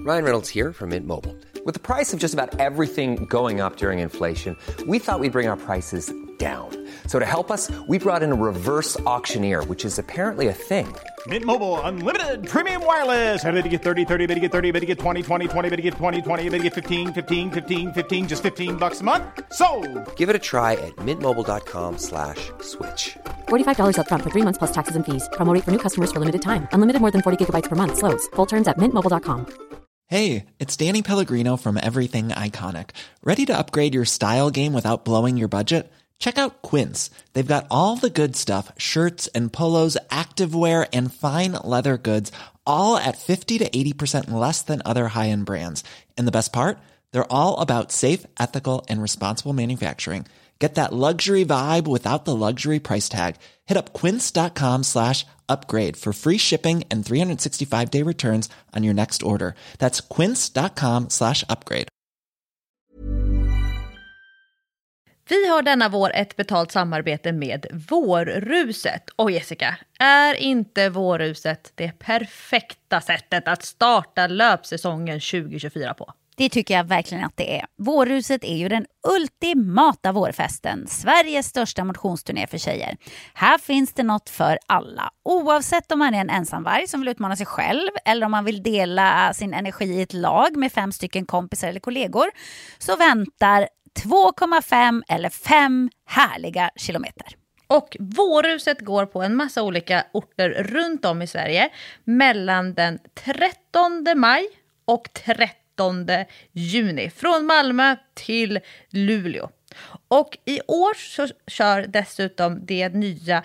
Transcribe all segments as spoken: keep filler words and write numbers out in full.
Ryan Reynolds here from Mint Mobile. With the price of just about everything going up during inflation, we thought we'd bring our prices down. So to help us, we brought in a reverse auctioneer, which is apparently a thing. Mint Mobile Unlimited Premium Wireless. How to get thirty, thirty, how to get thirty, how to get twenty, twenty, twenty, how to get twenty, twenty, how to get fifteen, fifteen, fifteen, fifteen, just fifteen bucks a month? Sold! Give it a try at mintmobile.com slash switch. forty-five dollars up front for three months plus taxes and fees. Promo rate for new customers for limited time. Unlimited more than forty gigabytes per month. Slows full terms at mint mobile dot com. Hey, it's Danny Pellegrino from Everything Iconic. Ready to upgrade your style game without blowing your budget? Check out Quince. They've got all the good stuff, shirts and polos, activewear, and fine leather goods, all at fifty to eighty percent less than other high-end brands. And the best part? They're all about safe, ethical, and responsible manufacturing. Get that luxury vibe without the luxury price tag. Hit up quince.com slash upgrade for free shipping and three sixty-five day returns on your next order. That's quince.com slash upgrade. Vi har denna vår ett betalt samarbete med Vårruset. Och Jessica, är inte Vårruset det perfekta sättet att starta löpsäsongen tjugo tjugofyra på? Det tycker jag verkligen att det är. Vårruset är ju den ultimata vårfesten. Sveriges största motionsturné för tjejer. Här finns det något för alla. Oavsett om man är en ensamvarg som vill utmana sig själv eller om man vill dela sin energi i ett lag med fem stycken kompisar eller kollegor, så väntar två komma fem eller fem härliga kilometer. Och Vårruset går på en massa olika orter runt om i Sverige mellan den trettonde maj och trettonde juni. Från Malmö till Luleå. Och i år så kör dessutom det nya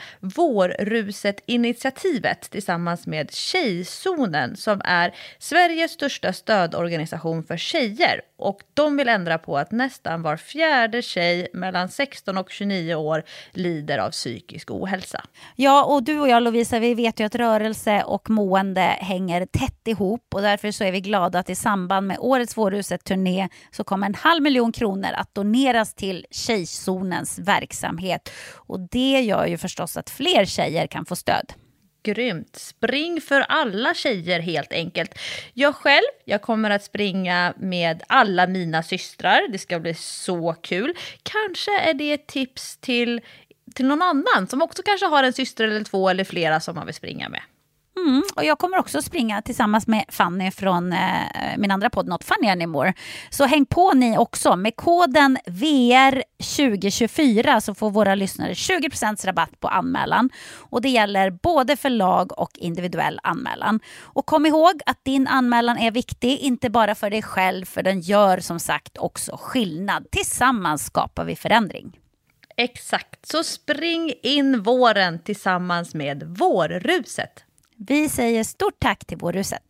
Vårruset-initiativet tillsammans med Tjejzonen som är Sveriges största stödorganisation för tjejer. Och de vill ändra på att nästan var fjärde tjej mellan sexton och tjugonio år lider av psykisk ohälsa. Ja, och du och jag Lovisa, vi vet ju att rörelse och mående hänger tätt ihop. Och därför så är vi glada att i samband med årets Vårruset-turné så kommer en halv miljon kronor att doneras till Tjejzonens verksamhet. Och det gör ju förstås att fler tjejer kan få stöd. Grymt. Spring för alla tjejer helt enkelt. Jag själv, jag kommer att springa med alla mina systrar. Det ska bli så kul. Kanske är det ett tips till, till någon annan som också kanske har en syster eller två eller flera som man vill springa med. Mm, och jag kommer också springa tillsammans med Fanny från eh, min andra podd Not Funny Anymore. Så häng på ni också. Med koden V R tjugo tjugofyra så får våra lyssnare tjugo procent rabatt på anmälan. Och det gäller både för lag och individuell anmälan. Och kom ihåg att din anmälan är viktig, inte bara för dig själv, för den gör som sagt också skillnad. Tillsammans skapar vi förändring. Exakt, så spring in våren tillsammans med Vårruset. Vi säger stort tack till Vårruset.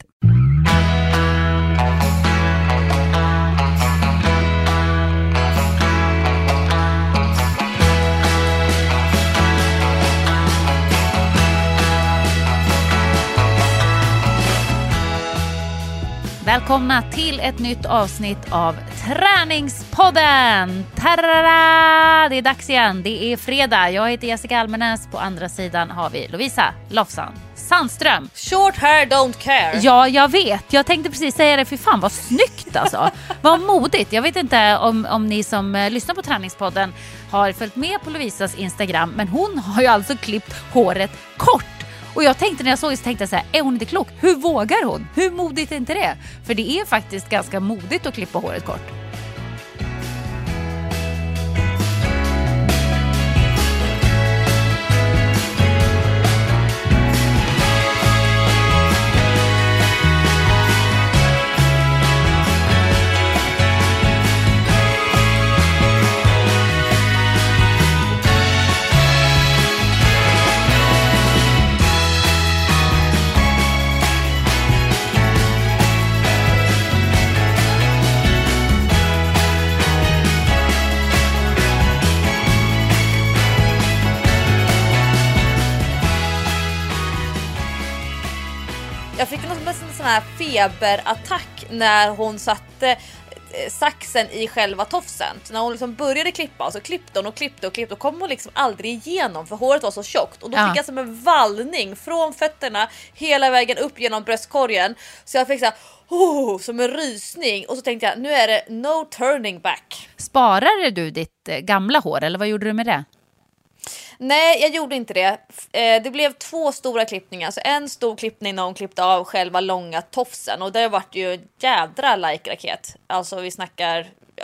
Välkomna till ett nytt avsnitt av Träningspodden! Tarara! Det är dags igen, det är fredag. Jag heter Jessica Almenäs, på andra sidan har vi Lovisa Lofsan Sandström. Short hair don't care. Ja, jag vet. Jag tänkte precis säga det, för fan vad snyggt alltså. Vad modigt. Jag vet inte om, om ni som eh, lyssnar på Träningspodden har följt med på Lovisas Instagram, men hon har ju alltså klippt håret kort. Och jag tänkte när jag såg det så tänkte jag så här, är hon inte klok? Hur vågar hon? Hur modigt är inte det? För det är faktiskt ganska modigt att klippa håret kort. Jag fick någon sån här feberattack när hon satte saxen i själva tofsen. Så när hon liksom började klippa och så klippte hon och klippte och klippte och kom hon liksom aldrig igenom för håret var så tjockt. Och då Ja. fick jag som en vallning från fötterna hela vägen upp genom bröstkorgen. Så jag fick så här, oh, som en rysning. Och så tänkte jag, nu är det no turning back. Sparade du ditt eh, gamla hår eller vad gjorde du med det? Nej, jag gjorde inte det. Eh, det blev två stora klippningar. Så en stor klippning när hon klippte av själva långa tofsen. Och det vart ju jädra like-raket. Alltså vi snackar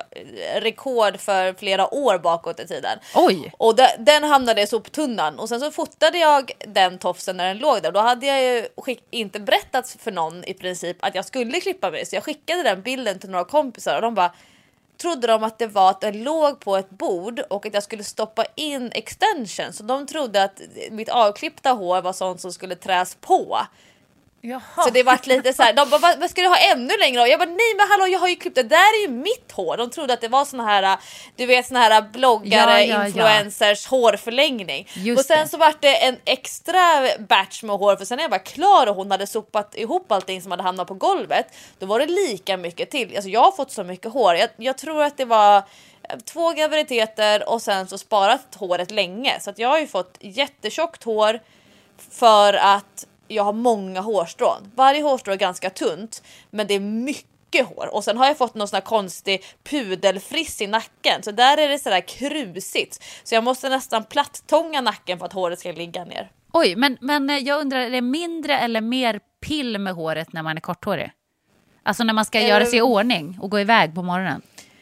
rekord för flera år bakåt i tiden. Oj! Och de, den hamnade i soptunnan. Och sen så fotade jag den tofsen när den låg där. Då hade jag ju skick, inte berättat för någon i princip att jag skulle klippa mig. Så jag skickade den bilden till några kompisar och de bara... Trodde de att det var att den låg på ett bord och att jag skulle stoppa in extension. Så de trodde att mitt avklippta hår var sånt som skulle träs på. Jaha. Så det var lite så här, de bara, vad ska du ha ännu längre? Och jag bara, nej men hallå, jag har ju klippt det, där är ju mitt hår. De trodde att det var såna här, du vet såna här bloggare, Ja, ja, influencers ja. hårförlängning. Just och sen det. så var det en extra batch med hår, för sen är jag bara klar och hon hade sopat ihop allting som hade hamnat på golvet. Då var det lika mycket till. Alltså jag har fått så mycket hår. Jag, jag tror att det var två graviditeter och sen så sparat håret länge. Så att jag har ju fått jättetjockt hår för att jag har många hårstrån. Varje hårstrå är ganska tunt, men det är mycket hår. Och sen har jag fått någon sån här konstig pudelfriss i nacken. Så där är det sådär krusigt. Så jag måste nästan plattånga nacken för att håret ska ligga ner. Oj, men, men jag undrar, är det mindre eller mer pill med håret när man är korthårig? Alltså när man ska Um, göra sig i ordning och gå iväg på morgonen.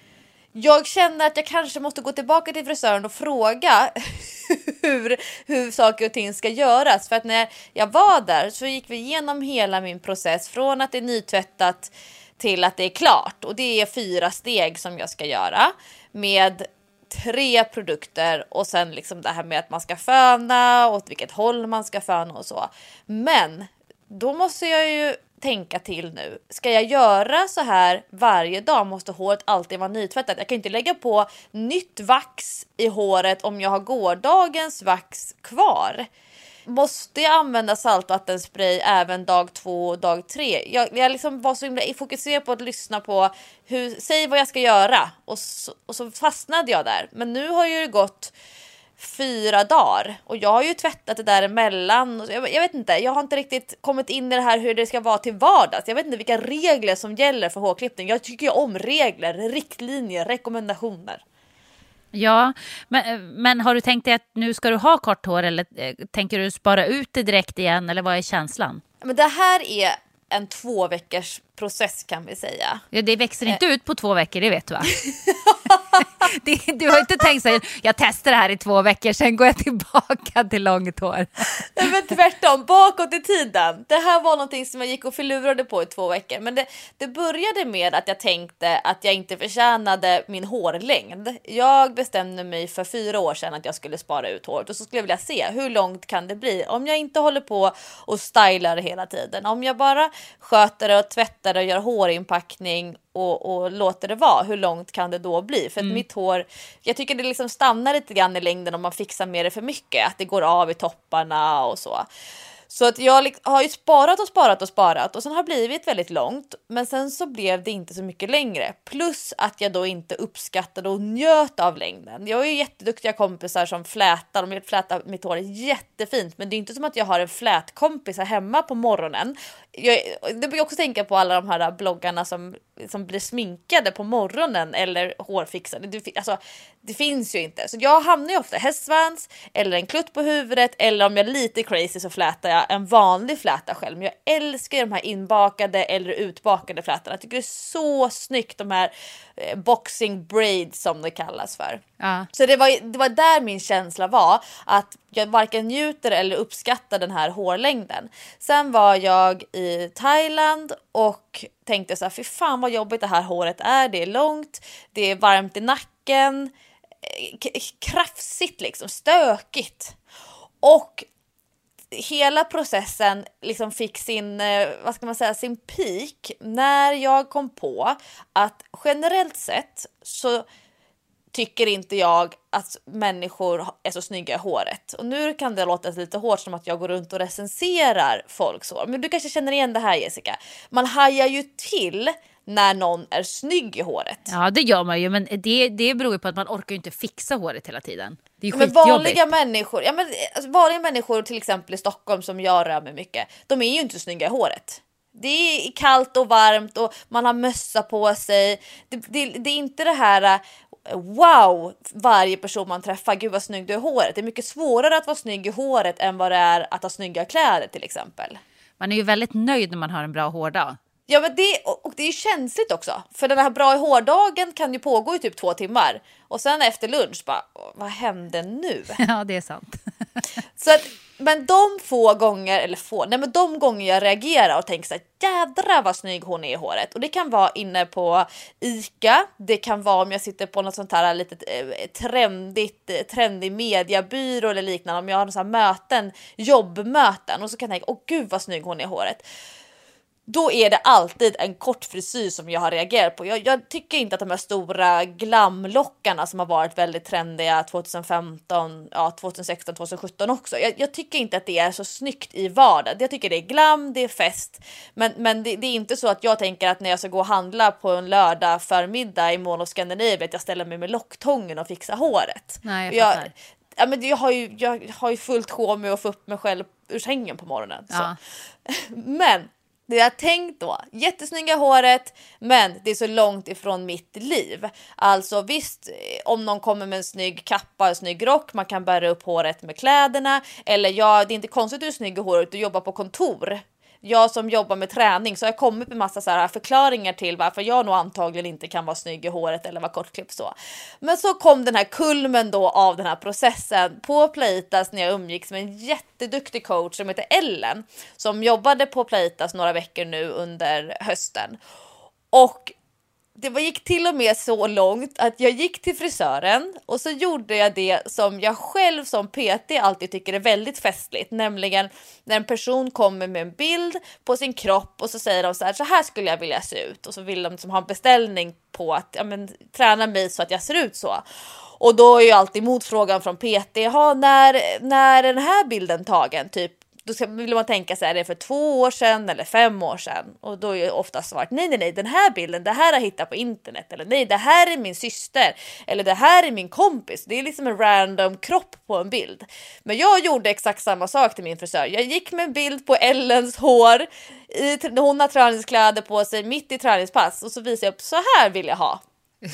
Jag känner att jag kanske måste gå tillbaka till frisören och fråga hur, hur saker och ting ska göras. För att när jag var där så gick vi igenom hela min process från att det är nytvättat till att det är klart. Och det är fyra steg som jag ska göra med tre produkter och sen liksom det här med att man ska föna och åt vilket håll man ska föna och så. Men då måste jag ju tänka till nu. Ska jag göra så här varje dag? Måste håret alltid vara nytvättat? Jag kan inte lägga på nytt vax i håret om jag har gårdagens vax kvar. Måste jag använda saltvattenspray även dag två och dag tre? Jag, jag liksom var så himla fokuserad på att lyssna på hur, säg vad jag ska göra. Och så, och så fastnade jag där. Men nu har ju det gått fyra dagar och jag har ju tvättat det där emellan. Jag, jag vet inte, jag har inte riktigt kommit in i det här hur det ska vara till vardags. Jag vet inte vilka regler som gäller för hårklippning. Jag tycker ju om regler, riktlinjer, rekommendationer. Ja, men, men har du tänkt dig att nu ska du ha kort hår eller eh, tänker du spara ut det direkt igen eller vad är känslan? Men det här är en två veckors process kan vi säga. Ja, det växer inte ut på två veckor, det vet du va? det, du har inte tänkt sig, jag testar det här i två veckor, sen går jag tillbaka till långt hår. Nej, men tvärtom, bakåt i tiden. Det här var någonting som jag gick och förlurade på i två veckor. Men det, det började med att jag tänkte att jag inte förtjänade min hårlängd. Jag bestämde mig för fyra år sedan att jag skulle spara ut håret. Och så skulle jag vilja se hur långt kan det bli om jag inte håller på och stylar hela tiden. Om jag bara sköter det och tvättar det och gör hårinpackning och, och låter det vara. Hur långt kan det då bli? För att mm. mitt hår, jag tycker det liksom stannar lite grann i längden om man fixar med det för mycket. Att det går av i topparna och så. Så att jag har ju sparat och sparat och sparat och sen har det blivit väldigt långt. Men sen så blev det inte så mycket längre. Plus att jag då inte uppskattade och njöt av längden. Jag har ju jätteduktiga kompisar som flätar. De flätar mitt hår jättefint. Men det är inte som att jag har en flätkompis här hemma på morgonen. Jag, det brukar jag också tänka på alla de här bloggarna som, som blir sminkade på morgonen eller hårfixade. Det, alltså, det finns ju inte. Så jag hamnar ju ofta hästsvans eller en klutt på huvudet. Eller om jag är lite crazy så flätar jag en vanlig fläta själv. Men jag älskar de här inbakade eller utbakade flätorna. Jag tycker det är så snyggt, de här eh, boxing braids som det kallas för. Ja. Så det var, det var där min känsla var. Att jag varken njuter eller uppskattar den här hårlängden. Sen var jag i Thailand och tänkte så här, fy fan vad jobbigt det här håret är. Det är långt, det är varmt i nacken. K- krafsigt liksom, stökigt. Och hela processen liksom fick sin, vad ska man säga, sin peak när jag kom på att generellt sett så tycker inte jag att människor är så snygga i håret. Och nu kan det låta lite hårt som att jag går runt och recenserar folks hår. Men du kanske känner igen det här, Jessica. Man hajar ju till när någon är snygg i håret. Ja, det gör man ju, men det, det beror ju på att man orkar ju inte fixa håret hela tiden. Det är ju men skitjobbigt. vanliga människor, ja, men, alltså, vanliga människor till exempel i Stockholm som jag rör mig mycket, de är ju inte snygga i håret. Det är kallt och varmt och man har mössa på sig. Det, det, det är inte det här wow, varje person man träffar, gud vad snygg du är i håret. Det är mycket svårare att vara snygg i håret än vad det är att ha snygga kläder till exempel. Man är ju väldigt nöjd när man har en bra hårdag. Ja, men det, och det är ju känsligt också. För den här bra i hårdagen kan ju pågå i typ två timmar. Och sen efter lunch bara, vad hände nu? Ja, det är sant. Så att, men de få gånger, eller få, nej men de gånger jag reagerar och tänker så här, jädra vad snygg hon är i håret. Och det kan vara inne på Ica, det kan vara om jag sitter på något sånt här litet eh, trendigt, trendig mediabyrå eller liknande. Om jag har något sånt här möten, jobbmöten, och så kan jag tänka, åh gud vad snygg hon är i håret. Då är det alltid en kort frisyr som jag har reagerat på. Jag, jag tycker inte att de här stora glamlockarna som har varit väldigt trendiga tjugohundrafemton, ja, tjugohundrasexton, tjugohundrasjutton också. Jag, jag tycker inte att det är så snyggt i vardagen. Jag tycker det är glam, det är fest. Men, men det, det är inte så att jag tänker att när jag ska gå och handla på en lördag förmiddag i Mall of Scandinavia att jag ställer mig med locktången och fixar håret. Nej, jag fattar. Jag, ja, men jag, har ju, jag har ju fullt sjå med att få upp mig själv ur sängen på morgonen. Ja. Men det jag tänkt då, jättesnygga håret, men det är så långt ifrån mitt liv. Alltså visst, om någon kommer med en snygg kappa, en snygg rock, man kan bära upp håret med kläderna. Eller ja, det är inte konstigt att du är snygg i håret, du jobbar på kontor. Jag som jobbar med träning, så jag har kommit med massa så här förklaringar till varför jag nog antagligen inte kan vara snygg i håret eller vara kortklippt så. Men så kom den här kulmen då av den här processen på Playtas när jag umgicks med en jätteduktig coach som heter Ellen, som jobbade på Playtas några veckor nu under hösten. Och det var, gick till och med så långt att jag gick till frisören och så gjorde jag det som jag själv som P T alltid tycker är väldigt festligt. Nämligen när en person kommer med en bild på sin kropp och så säger de så här, så här skulle jag vilja se ut. Och så vill de liksom ha en beställning på att ja, men, träna mig så att jag ser ut så. Och då är ju alltid motfrågan från P T, ja, när, när är den här bilden tagen? Typ, då vill man tänka sig, är det för två år sedan eller fem år sedan? Och då är ju ofta svaret, nej, nej, nej, den här bilden, det här har jag hittat på internet. Eller nej, det här är min syster. Eller det här är min kompis. Det är liksom en random kropp på en bild. Men jag gjorde exakt samma sak till min frisör. Jag gick med en bild på Ellens hår. I, hon har träningskläder på sig mitt i träningspass. Och så visade jag upp, så här vill jag ha.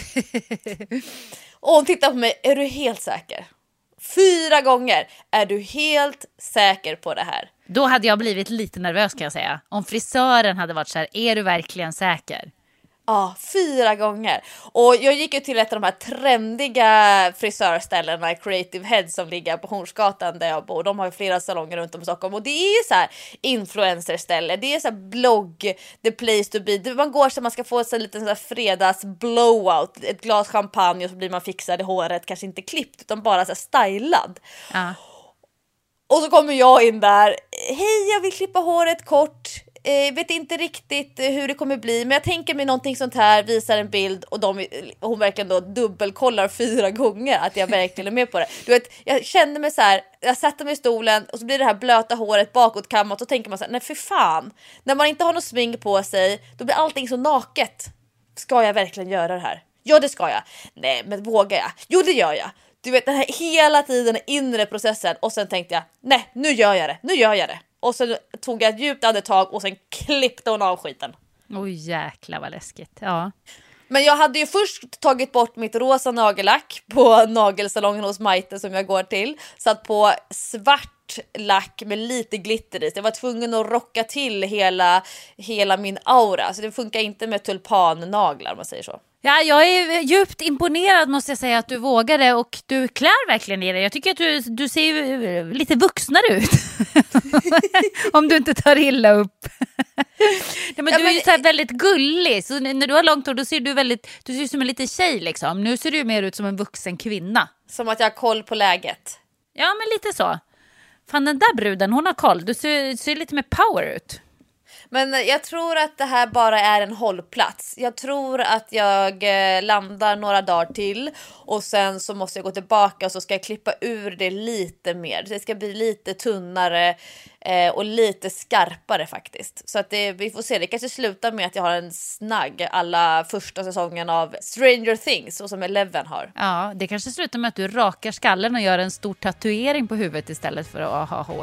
Och hon tittar på mig, är du helt säker? Fyra gånger. Är du helt säker på det här? Då hade jag blivit lite nervös kan jag säga. Om frisören hade varit så här, är du verkligen säker? Ja, fyra gånger. Och jag gick ju till ett av de här trendiga frisörställena, Creative Head, som ligger på Hornsgatan där jag bor. De har ju flera salonger runt om i Stockholm. Och det är ju så här influencerställe. Det är så här blogg, the place to be. Man går så man ska få sig en liten så här fredags blowout. Ett glas champagne och så blir man fixad i håret. Kanske inte klippt utan bara så här stylad. Ja. Och så kommer jag in där. Hej, jag vill klippa håret kort. Eh, vet inte riktigt hur det kommer bli, men jag tänker mig någonting sånt här, visar en bild och de, hon verkligen då dubbelkollar fyra gånger att jag verkligen är med på det. Du vet, jag kände mig så här, jag satte mig i stolen och så blir det här blöta håret bakåtkammat och tänker man så här, nej för fan, när man inte har något smink på sig, då blir allting så naket. Ska jag verkligen göra det här? Ja, det ska jag. Nej, men vågar jag? Jo, det gör jag. Du vet, den här hela tiden inre processen och sen tänkte jag, nej, nu gör jag det, nu gör jag det. Och så tog jag ett djupt andetag och sen klippte hon av skiten. Oj, jäklar vad läskigt. Ja. Men jag hade ju först tagit bort mitt rosa nagellack på nagelsalongen hos Maite som jag går till. Satt på svart lack med lite glitter i. Jag var tvungen att rocka till hela, hela min aura. Så det funkar inte med tulpannaglar om man säger så. Ja, jag är djupt imponerad måste jag säga att du vågade och du klär verkligen i det. Jag tycker att du, du ser ju lite vuxnare ut. Om du inte tar illa upp. Nej, men ja, du är ju så här väldigt gullig. Så när du har långt hår då ser du väldigt, du ser ut som en liten tjej liksom. Nu ser du mer ut som en vuxen kvinna. Som att jag har koll på läget. Ja, men lite så. Fan, den där bruden, hon har koll. Du ser, ser lite mer power ut. Men jag tror att det här bara är en hållplats. Jag tror att jag landar några dagar till och sen så måste jag gå tillbaka och så ska jag klippa ur det lite mer. Det ska bli lite tunnare eh, och lite skarpare faktiskt. Så att det, vi får se, det kanske slutar med att jag har en snagg alla första säsongen av Stranger Things och som Eleven har. Ja, det kanske slutar med att du rakar skallen och gör en stor tatuering på huvudet istället för att ha hår.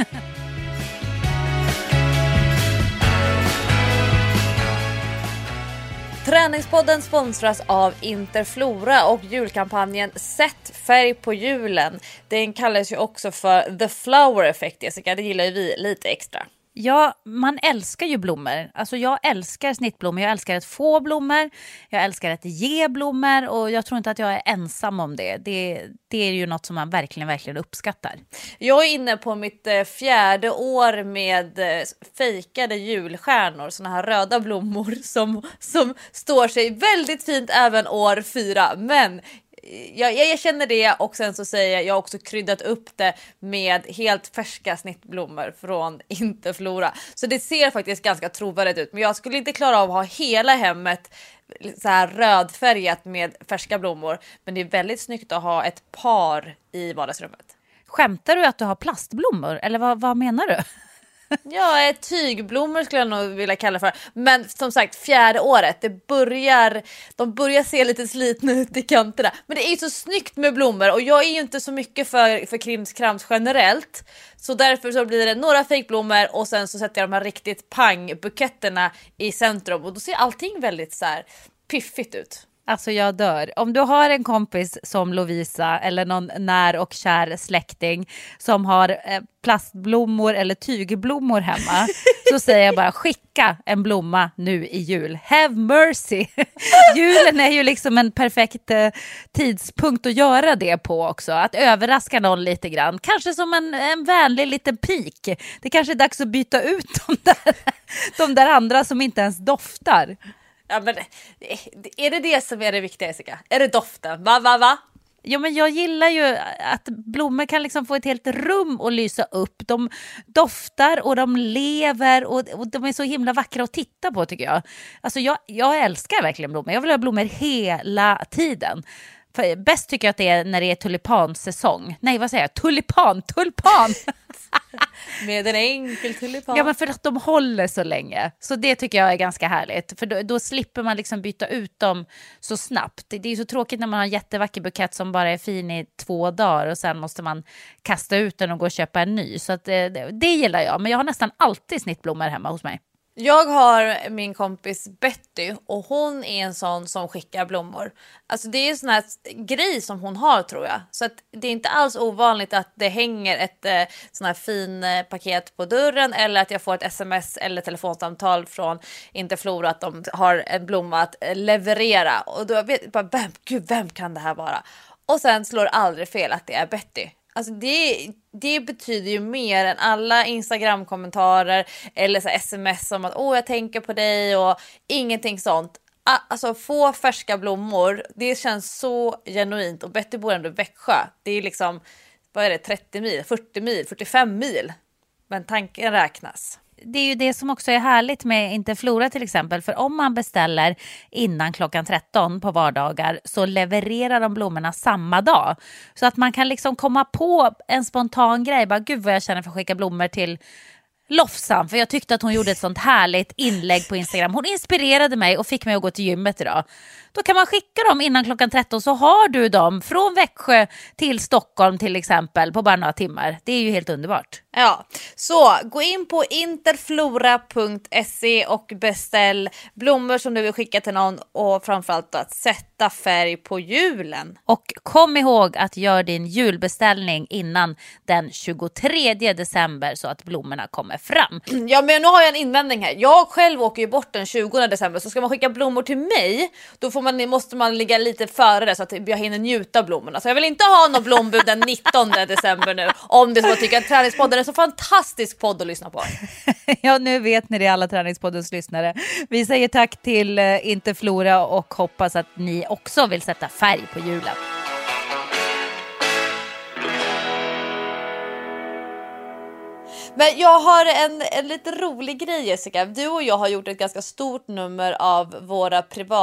Träningspodden sponsras av Interflora och julkampanjen Sätt färg på julen. Den kallas ju också för The Flower Effect, Jessica. Det gillar ju vi lite extra. Ja, man älskar ju blommor. Alltså jag älskar snittblommor, jag älskar att få blommor, jag älskar att ge blommor och jag tror inte att jag är ensam om det. Det, det är ju något som man verkligen, verkligen uppskattar. Jag är inne på mitt fjärde år med fejkade julstjärnor, såna här röda blommor som, som står sig väldigt fint även år fyra, men Jag, jag känner det och sen så säger jag, jag har också kryddat upp det med helt färska snittblommor från Interflora. Så det ser faktiskt ganska trovärdigt ut. Men jag skulle inte klara av att ha hela hemmet så här rödfärgat med färska blommor. Men det är väldigt snyggt att ha ett par i vardagsrummet. Skämtar du att du har plastblommor? Eller vad, vad menar du? Ja, tygblommor skulle jag nog vilja kalla för. Men som sagt, fjärde året, det börjar, de börjar se lite slitna ut i kanterna. Men det är ju så snyggt med blommor och jag är ju inte så mycket för, för krimskrams generellt. Så därför så blir det några fejkblommor och sen så sätter jag de här riktigt pangbuketterna i centrum. Och då ser allting väldigt så här piffigt ut. Alltså jag dör. Om du har en kompis som Lovisa eller någon när och kär släkting som har eh, plastblommor eller tygblommor hemma så säger jag bara skicka en blomma nu i jul. Have mercy. Julen är ju liksom en perfekt eh, tidspunkt att göra det på också. Att överraska någon lite grann. Kanske som en, en vänlig liten pik. Det kanske är dags att byta ut de där, de där andra som inte ens doftar. Ja, men är det det som är det viktiga, Jessica? Är det doften? Va, va, va? Ja, men jag gillar ju att blommor kan liksom få ett helt rum att lysa upp. De doftar och de lever och, och de är så himla vackra att titta på tycker jag. Alltså jag, jag älskar verkligen blommor. Jag vill ha blommor hela tiden. För bäst tycker jag att det är när det är tulipansäsong. Nej, vad säger jag? Tulipan, tulpan! Med en enkel tulipan. Ja, men för att de håller så länge. Så det tycker jag är ganska härligt. För då, då slipper man liksom byta ut dem så snabbt. Det, det är ju så tråkigt när man har en jättevacker bukett som bara är fin i två dagar. Och sen måste man kasta ut den och gå och köpa en ny. Så att det, det, det gillar jag. Men jag har nästan alltid snittblommor hemma hos mig. Jag har min kompis Betty och hon är en sån som skickar blommor. Alltså det är en sån här grej som hon har tror jag. Så att det är inte alls ovanligt att det hänger ett eh, sån här fin eh, paket på dörren eller att jag får ett sms eller telefonsamtal från Interflora att de har en blomma att eh, leverera. Och då vet jag bara, vem, gud, vem kan det här vara? Och sen slår aldrig fel att det är Betty. Alltså det, det betyder ju mer än alla Instagram-kommentarer eller så sms om att åh jag tänker på dig och ingenting sånt. Alltså få färska blommor, det känns så genuint och Betty bor ändå i Växjö. Det är liksom, vad är det, trettio mil, fyrtio mil, fyrtiofem mil. Men tanken räknas. Det är ju det som också är härligt med Interflora till exempel. För om man beställer innan klockan tretton på vardagar så levererar de blommorna samma dag. Så att man kan liksom komma på en spontan grej. Bara, gud vad jag känner för att skicka blommor till Lofsan. För jag tyckte att hon gjorde ett sånt härligt inlägg på Instagram. Hon inspirerade mig och fick mig att gå till gymmet idag. Då kan man skicka dem innan klockan tretton så har du dem från Växjö till Stockholm till exempel på bara några timmar. Det är ju helt underbart. Ja, så gå in på interflora punkt se och beställ blommor som du vill skicka till någon och framförallt att sätta färg på julen. Och kom ihåg att göra din julbeställning innan den tjugotredje december så att blommorna kommer fram. Ja, men nu har jag en invändning här. Jag själv åker ju bort den tjugonde december så ska man skicka blommor till mig då får man, måste man ligga lite före det så att jag hinner njuta av blommorna. Så jag vill inte ha någon blombud den nittonde december nu om det är så att tycker att Träningspodden är så fantastisk podd att lyssna på. Ja, nu vet ni det alla Träningspoddens lyssnare. Vi säger tack till uh, Interflora och hoppas att ni också vill sätta färg på julen. Men jag har en, en lite rolig grej, Jessica. Du och jag har gjort ett ganska stort nummer av våra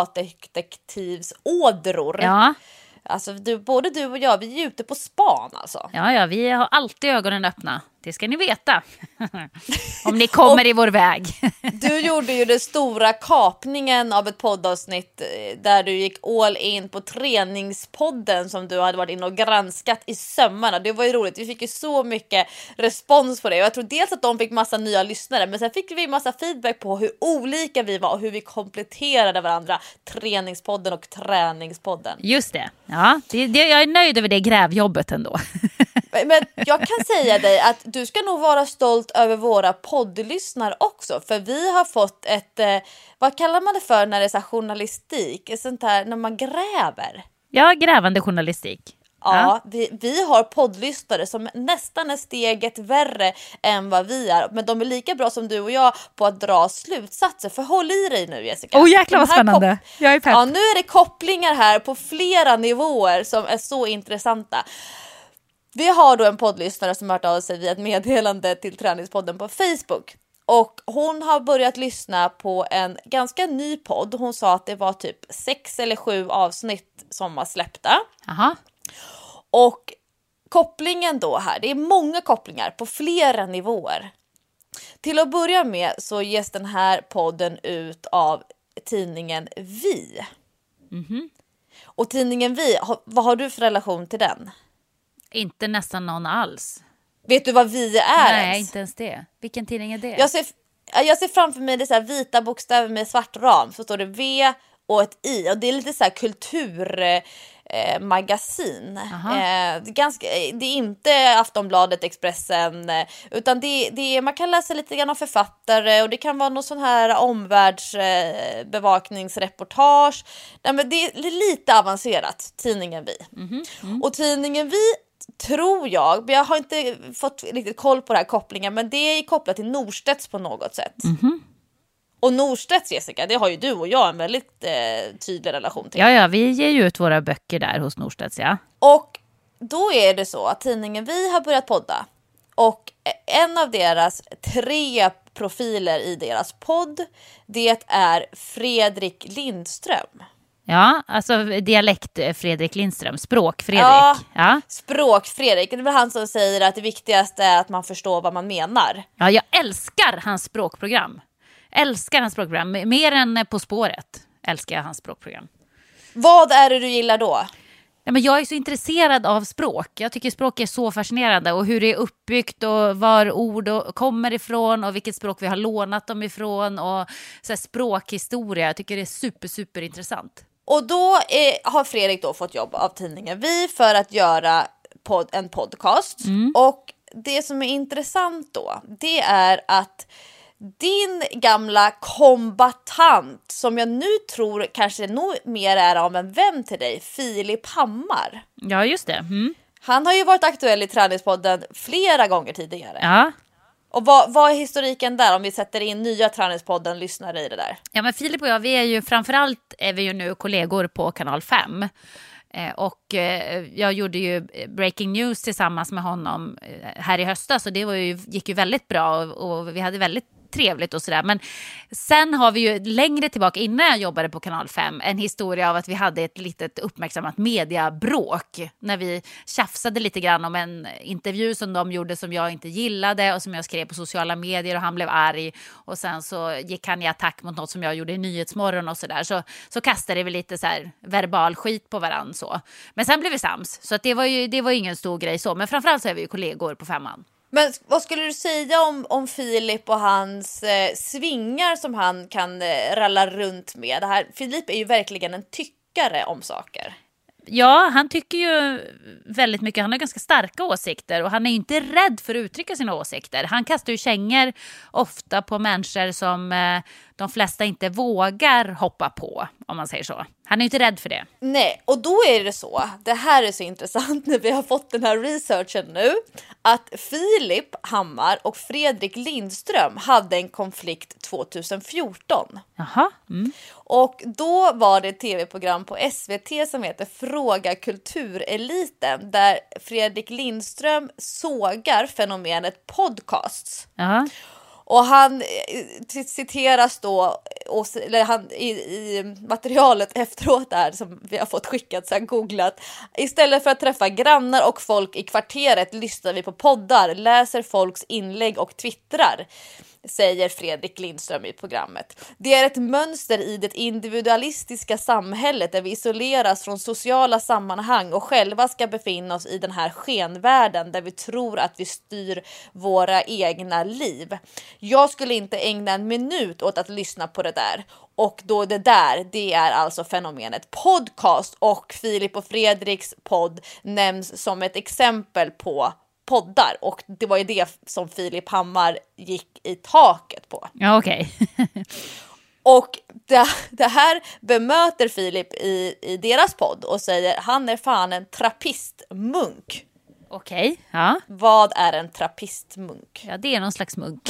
privatdetektivsådror. Ja. Alltså du, både du och jag, vi är ute på span alltså. Ja, ja, vi har alltid ögonen öppna. Det ska ni veta. Om ni kommer i vår väg. Du gjorde ju den stora kapningen av ett poddavsnitt där du gick all in på träningspodden som du hade varit inne och granskat i sömmarna. Det var ju roligt. Vi fick ju så mycket respons på det. Och jag tror dels att de fick massa nya lyssnare, men sen fick vi massa feedback på hur olika vi var och hur vi kompletterade varandra. Träningspodden och träningspodden. Just det. Ja, det, det, jag är nöjd över det grävjobbet ändå. Men jag kan säga dig att du ska nog vara stolt över våra poddlyssnare också. För vi har fått ett, eh, vad kallar man det för när det är så här journalistik? Ett sånt här, när man gräver. Ja, grävande journalistik. Ja, Ja. Vi, vi har poddlyssnare som nästan är steget värre än vad vi är. Men de är lika bra som du och jag på att dra slutsatser. För håll i dig nu, Jessica. Åh, jäklar vad De här spännande. kop- Jag är pepp. Ja, nu är det kopplingar här på flera nivåer som är så intressanta. Vi har då en poddlyssnare som har hört av sig via ett meddelande till Träningspodden på Facebook. Och hon har börjat lyssna på en ganska ny podd. Hon sa att det var typ sex eller sju avsnitt som var släppta. Aha. Och kopplingen då här, det är många kopplingar på flera nivåer. Till att börja med så ges den här podden ut av tidningen Vi. Mm-hmm. Och tidningen Vi, vad har du för relation till den? Inte nästan någon alls. Vet du vad Vi är? Nej, ens? inte ens det. Vilken tidning är det? Jag ser, jag ser framför mig det så här vita bokstäver med svart ram. Så står det V och ett I. Och det är lite så här kulturmagasin. Eh, eh, ganska, det är inte Aftonbladet, Expressen. Eh, utan det, det är, man kan läsa lite grann om författare. Och det kan vara någon sån här omvärldsbevakningsreportage. Eh, men det är lite avancerat, tidningen Vi. Mm-hmm. Mm. Och tidningen Vi, tror jag, jag har inte fått riktigt koll på det här kopplingen, men det är kopplat till Norstedts på något sätt. Mm-hmm. Och Norstedts, Jessica, det har ju du och jag en väldigt eh, tydlig relation till. Ja, ja, vi ger ju ut våra böcker där hos Norstedts, ja. Och då är det så att tidningen Vi har börjat podda. Och en av deras tre profiler i deras podd, det är Fredrik Lindström. Ja, alltså dialekt Fredrik Lindström, språk Fredrik. Ja, ja. språk Fredrik. Det är väl han som säger att det viktigaste är att man förstår vad man menar. Ja, jag älskar hans språkprogram. Älskar hans språkprogram. Mer än På spåret älskar jag hans språkprogram. Vad är det du gillar då? Ja, men jag är så intresserad av språk. Jag tycker språk är så fascinerande. Och hur det är uppbyggt och var ord kommer ifrån. Och vilket språk vi har lånat dem ifrån. Och så här, språkhistoria. Jag tycker det är super, super intressant. Och då är, har Fredrik då fått jobb av tidningen Vi för att göra pod, en podcast. Mm. Och det som är intressant då, det är att din gamla kombatant, som jag nu tror kanske nog mer är av en vän till dig, Filip Hammar. Ja, just det. Mm. Han har ju varit aktuell i Träningspodden flera gånger tidigare. Ja. Och vad, vad är historiken där om vi sätter in nya Träningspodden lyssnare i det där? Ja, men Filip och jag, vi är ju framförallt är vi ju nu kollegor på kanal fem. Eh, och eh, jag gjorde ju Breaking News tillsammans med honom eh, här i höstas. Och det var ju, gick ju väldigt bra och, och vi hade väldigt trevligt och sådär. Men sen har vi ju längre tillbaka, innan jag jobbade på kanal fem, en historia av att vi hade ett litet uppmärksammat mediabråk när vi tjafsade lite grann om en intervju som de gjorde som jag inte gillade och som jag skrev på sociala medier och han blev arg och sen så gick han i attack mot något som jag gjorde i Nyhetsmorgon och sådär. Så, så kastade vi lite så här verbal skit på varandra så. Men sen blev vi sams, så att det var ju det var ingen stor grej så. Men framförallt så är vi ju kollegor på femman. Men vad skulle du säga om, om Filip och hans eh, svingar som han kan eh, ralla runt med? Det här, Filip är ju verkligen en tyckare om saker. Ja, han tycker ju väldigt mycket. Han har ganska starka åsikter och han är ju inte rädd för att uttrycka sina åsikter. Han kastar ju kängor ofta på människor som eh, de flesta inte vågar hoppa på, om man säger så. Han är ju inte rädd för det. Nej, och då är det så, det här är så intressant när vi har fått den här researchen nu, att Filip Hammar och Fredrik Lindström hade en konflikt tjugohundrafjorton. Jaha. Mm. Och då var det ett tv-program på S V T som heter Fråga kultureliten, där Fredrik Lindström sågar fenomenet podcasts. Jaha. Och han citeras då och, eller han, i, i materialet efteråt där som vi har fått skickat så här googlat. Istället för att träffa grannar och folk i kvarteret lyssnar vi på poddar, läser folks inlägg och twittrar, säger Fredrik Lindström i programmet. Det är ett mönster i det individualistiska samhället där vi isoleras från sociala sammanhang och själva ska befinna oss i den här skenvärlden där vi tror att vi styr våra egna liv. Jag skulle inte ägna en minut åt att lyssna på det där. Och då det där, det är alltså fenomenet podcast, och Filip och Fredriks podd nämns som ett exempel på poddar, och det var ju det som Filip Hammar gick i taket på. Ja, okej. Okay. Och det, det här bemöter Filip i, i deras podd och säger han är fan en trappistmunk. Okej, okay. Ja. Vad är en trappistmunk? Ja, det är någon slags munk.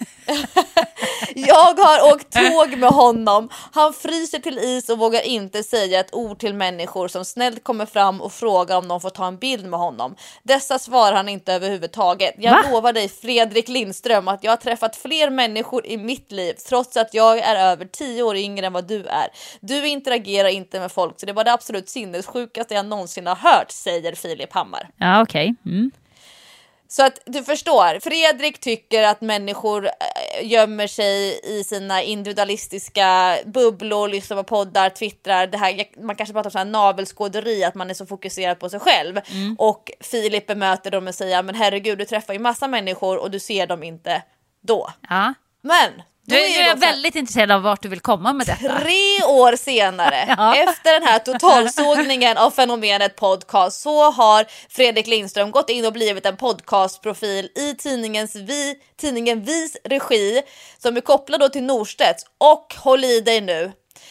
Jag har åkt tåg med honom. Han fryser till is och vågar inte säga ett ord till människor som snällt kommer fram och frågar om de får ta en bild med honom. Dessa svarar han inte överhuvudtaget. Jag Va? lovar dig, Fredrik Lindström, att jag har träffat fler människor i mitt liv trots att jag är över tio år yngre än vad du är. Du interagerar inte med folk, så det var det absolut sinnessjukaste jag någonsin har hört, säger Filip Hammar. Ja, okej. Okay. Mm. Så att du förstår, Fredrik tycker att människor gömmer sig i sina individualistiska bubblor, lyssnar på poddar, twittrar. Det här, man kanske pratar om så här navelskåderi, att man är så fokuserad på sig själv. Mm. Och Filip bemöter dem och säger, men herregud, du träffar ju massa människor och du ser dem inte då. Ja. Men... Nu är jag väldigt intresserad av vart du vill komma med detta. Tre år senare, ja. efter den här totalsågningen av fenomenet podcast, så har Fredrik Lindström gått in och blivit en podcastprofil i tidningens vi, tidningen Vis regi, som är kopplad då till Norstedts. Och håll i dig nu.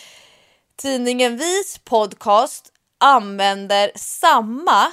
Tidningen Vis podcast använder samma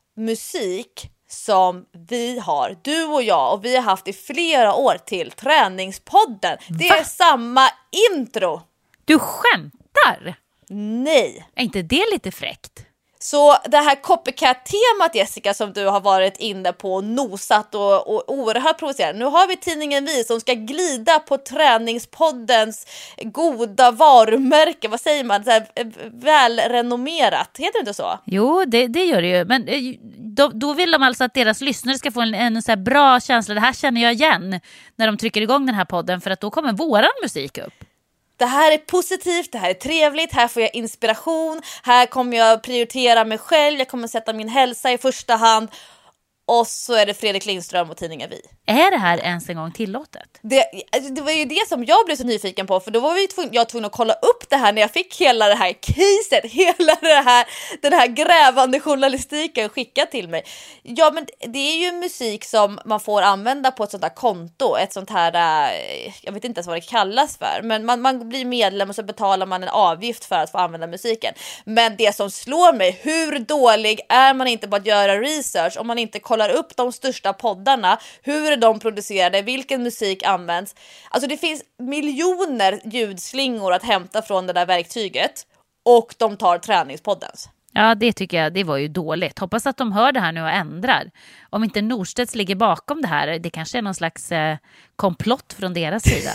musik som vi har, du och jag, och vi har haft i flera år till Träningspodden. Det Va? är samma intro. Du skämtar? Nej. Är inte det lite fräckt? Så det här copycat-temat, Jessica, som du har varit inne på och nosat och, och oerhört provocerande. Nu har vi tidningen Vi som ska glida på Träningspoddens goda varumärke. Vad säger man? Så här, välrenommerat. Heter det inte så? Jo, det, det gör det ju. Men då, då vill de alltså att deras lyssnare ska få en, en så här bra känsla. Det här känner jag igen när de trycker igång den här podden, för att då kommer våran musik upp. Det här är positivt, det här är trevligt, här får jag inspiration, här kommer jag prioritera mig själv, jag kommer sätta min hälsa i första hand. Och så är det Fredrik Lindström och tidningen Vi. Är det här ens en gång tillåtet? Det, det var ju det som jag blev så nyfiken på, för då var vi tvungen, jag tvungen att kolla upp det här när jag fick hela det här caset, hela det här, den här grävande journalistiken skickat till mig. Ja, men det är ju musik som man får använda på ett sånt här konto, ett sånt här, jag vet inte ens vad det kallas för, men man, man blir medlem och så betalar man en avgift för att få använda musiken. Men det som slår mig, hur dålig är man inte på att göra research om man inte kollar upp de största poddarna, hur är de producerade, vilken musik används. Alltså det finns miljoner ljudslingor att hämta från det där verktyget, och de tar Träningspoddens. Ja, det tycker jag, det var ju dåligt. Hoppas att de hör det här nu och ändrar. Om inte Norstedts ligger bakom det här, det kanske är någon slags eh, komplott från deras sida.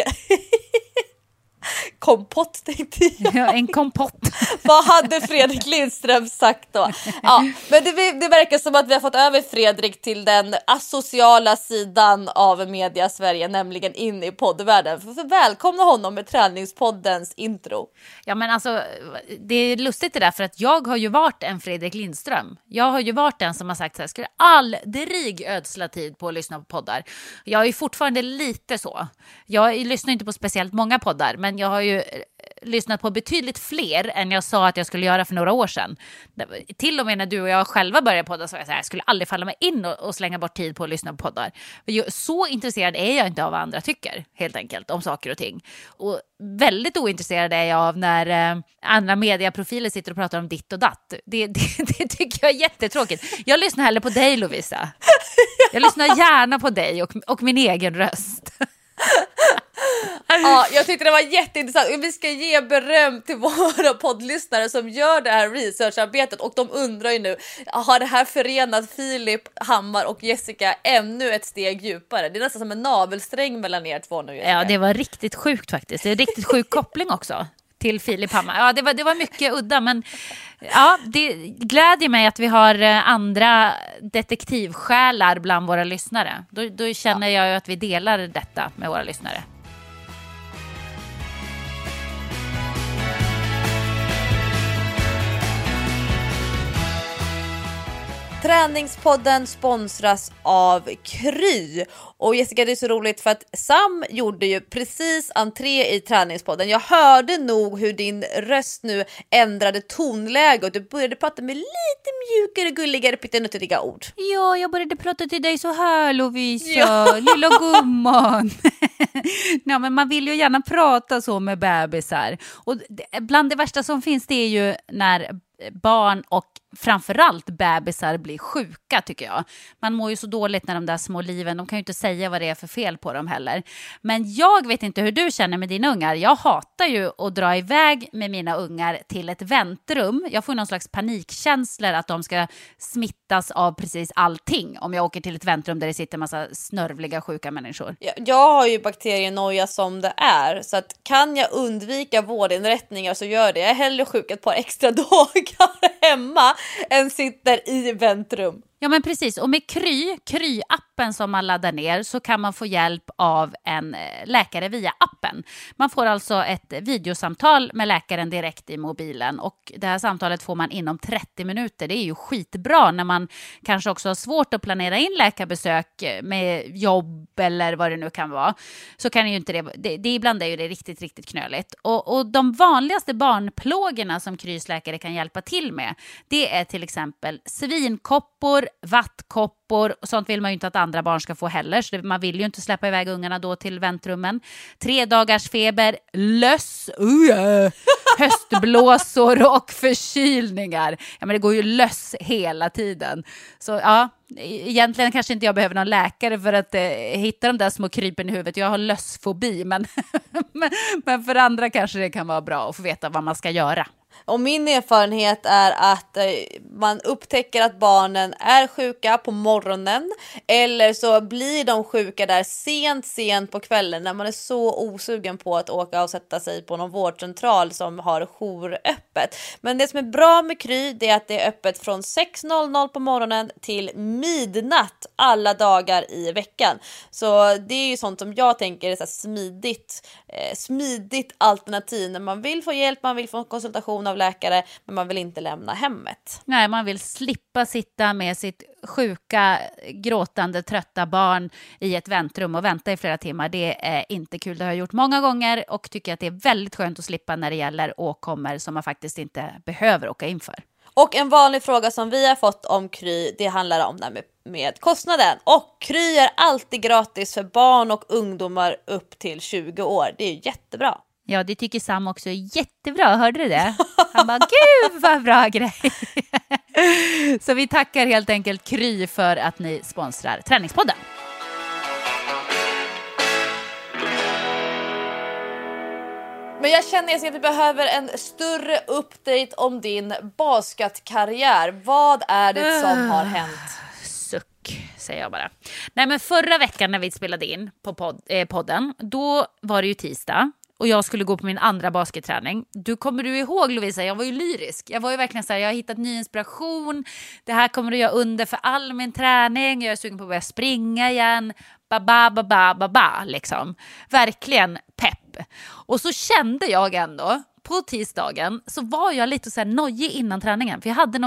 Kompott, tänkte jag. Ja, en kompott. Vad hade Fredrik Lindström sagt då? Ja, men det, det verkar som att vi har fått över Fredrik till den asociala sidan av media Sverige, nämligen in i poddvärlden. För, för välkomna honom med Träningspoddens intro. Ja, men alltså, det är lustigt det där, för att jag har ju varit en Fredrik Lindström. Jag har ju varit den som har sagt så här, ska du aldrig ödsla tid på att lyssna på poddar. Jag är fortfarande lite så. Jag lyssnar inte på speciellt många poddar, men jag har ju lyssnat på betydligt fler än jag sa att jag skulle göra för några år sedan. Till och med när du och jag själva började podda så var jag så här, jag skulle aldrig falla mig in och, och slänga bort tid på att lyssna på poddar. Så intresserad är jag inte av vad andra tycker, helt enkelt, om saker och ting. Och väldigt ointresserad är jag av när eh, andra mediaprofiler sitter och pratar om ditt och datt. Det, det, det tycker jag är jättetråkigt. Jag lyssnar hellre på dig, Lovisa. Jag lyssnar gärna på dig och, och min egen röst. Ja, jag tyckte det var jätteintressant. Vi ska ge beröm till våra poddlyssnare som gör det här researcharbetet, och de undrar ju nu, har det här förenat Filip Hammar och Jessica ännu ett steg djupare? Det är nästan som en navelsträng mellan er två nu, Jessica. Ja, det var riktigt sjukt faktiskt. Det är en riktigt sjuk koppling också till Filip Hammar. Ja, det var, det var mycket udda, men ja, det glädjer mig att vi har andra detektivsjälar bland våra lyssnare. Då, då känner jag ju att vi delar detta med våra lyssnare. Träningspodden sponsras av Kry. Och Jessica, det är så roligt för att Sam gjorde ju precis entré i Träningspodden. Jag hörde nog hur din röst nu ändrade tonläge och du började prata med lite mjukare, gulligare, pyttenuttiga ord. Ja, jag började prata till dig så här, Lovisa, ja. Lilla gumman. Ja, men man vill ju gärna prata så med bebisar. Och bland det värsta som finns, det är ju när barn och framförallt bebisar blir sjuka, tycker jag. Man mår ju så dåligt när de där små liven, de kan ju inte säga vad det är för fel på dem heller. Men jag vet inte hur du känner med dina ungar. Jag hatar ju att dra iväg med mina ungar till ett väntrum. Jag får någon slags panikkänslor att de ska smittas av precis allting om jag åker till ett väntrum där det sitter en massa snörvliga sjuka människor. Jag, jag har ju bakterienoja som det är, så att kan jag undvika vårdinrättningar så gör det. Jag är hellre sjuk ett par extra dagar hemma än sitter i väntrum. Ja, men precis. Och med Kry, Kry-appen som man laddar ner, så kan man få hjälp av en läkare via appen. Man får alltså ett videosamtal med läkaren direkt i mobilen, och det här samtalet får man inom trettio minuter. Det är ju skitbra när man kanske också har svårt att planera in läkarbesök med jobb eller vad det nu kan vara. Så kan ju inte det, det, det ibland är ju det riktigt, riktigt knöligt. Och, och de vanligaste barnplågorna som Krys läkare kan hjälpa till med, det är till exempel svinkoppor, vattkoppor, och sånt vill man ju inte att andra barn ska få heller, så det, man vill ju inte släppa iväg ungarna då till väntrummen. Tre dagars feber, löss, uh, höstblåsor och förkylningar. Ja, men det går ju löss hela tiden. Så ja, egentligen kanske inte jag behöver någon läkare för att eh, hitta de där små krypen i huvudet. Jag har lössfobi, men, men, men för andra kanske det kan vara bra att få veta vad man ska göra. Och min erfarenhet är att eh, man upptäcker att barnen är sjuka på morgonen, eller så blir de sjuka där sent, sent på kvällen när man är så osugen på att åka och sätta sig på någon vårdcentral som har jouröppet. Men det som är bra med Kry, det är att det är öppet från sex på morgonen till midnatt alla dagar i veckan. Så det är ju sånt som jag tänker är så här smidigt, eh, smidigt alternativ när man vill få hjälp, man vill få konsultation av läkare, men man vill inte lämna hemmet. Nej, man vill slippa sitta med sitt sjuka, gråtande, trötta barn i ett väntrum och vänta i flera timmar. Det är inte kul. Det har jag gjort många gånger och tycker att det är väldigt skönt att slippa när det gäller åkommor som man faktiskt inte behöver åka in för. Och en vanlig fråga som vi har fått om Kry, det handlar om det här med, med kostnaden. Och Kry är alltid gratis för barn och ungdomar upp till tjugo år. Det är jättebra. Ja, det tycker Sam också är jättebra. Hörde du det? Han bara, gud vad bra grej. Så vi tackar helt enkelt Kry för att ni sponsrar Träningspodden. Men jag känner att vi behöver en större update om din basketkarriär. Vad är det som har hänt? Suck, säger jag bara. Nej, men förra veckan när vi spelade in på podd, eh, podden, då var det ju tisdag. Och jag skulle gå på min andra basketträning. Du kommer du ihåg, Lovisa? Jag var ju lyrisk. Jag var ju verkligen så här, jag har hittat ny inspiration. Det här kommer du göra under för all min träning. Jag är sugen på att börja springa igen. Ba, ba, ba, ba, ba, ba, liksom. Verkligen pepp. Och så kände jag ändå, på tisdagen, så var jag lite så här nojig innan träningen. För jag hade någon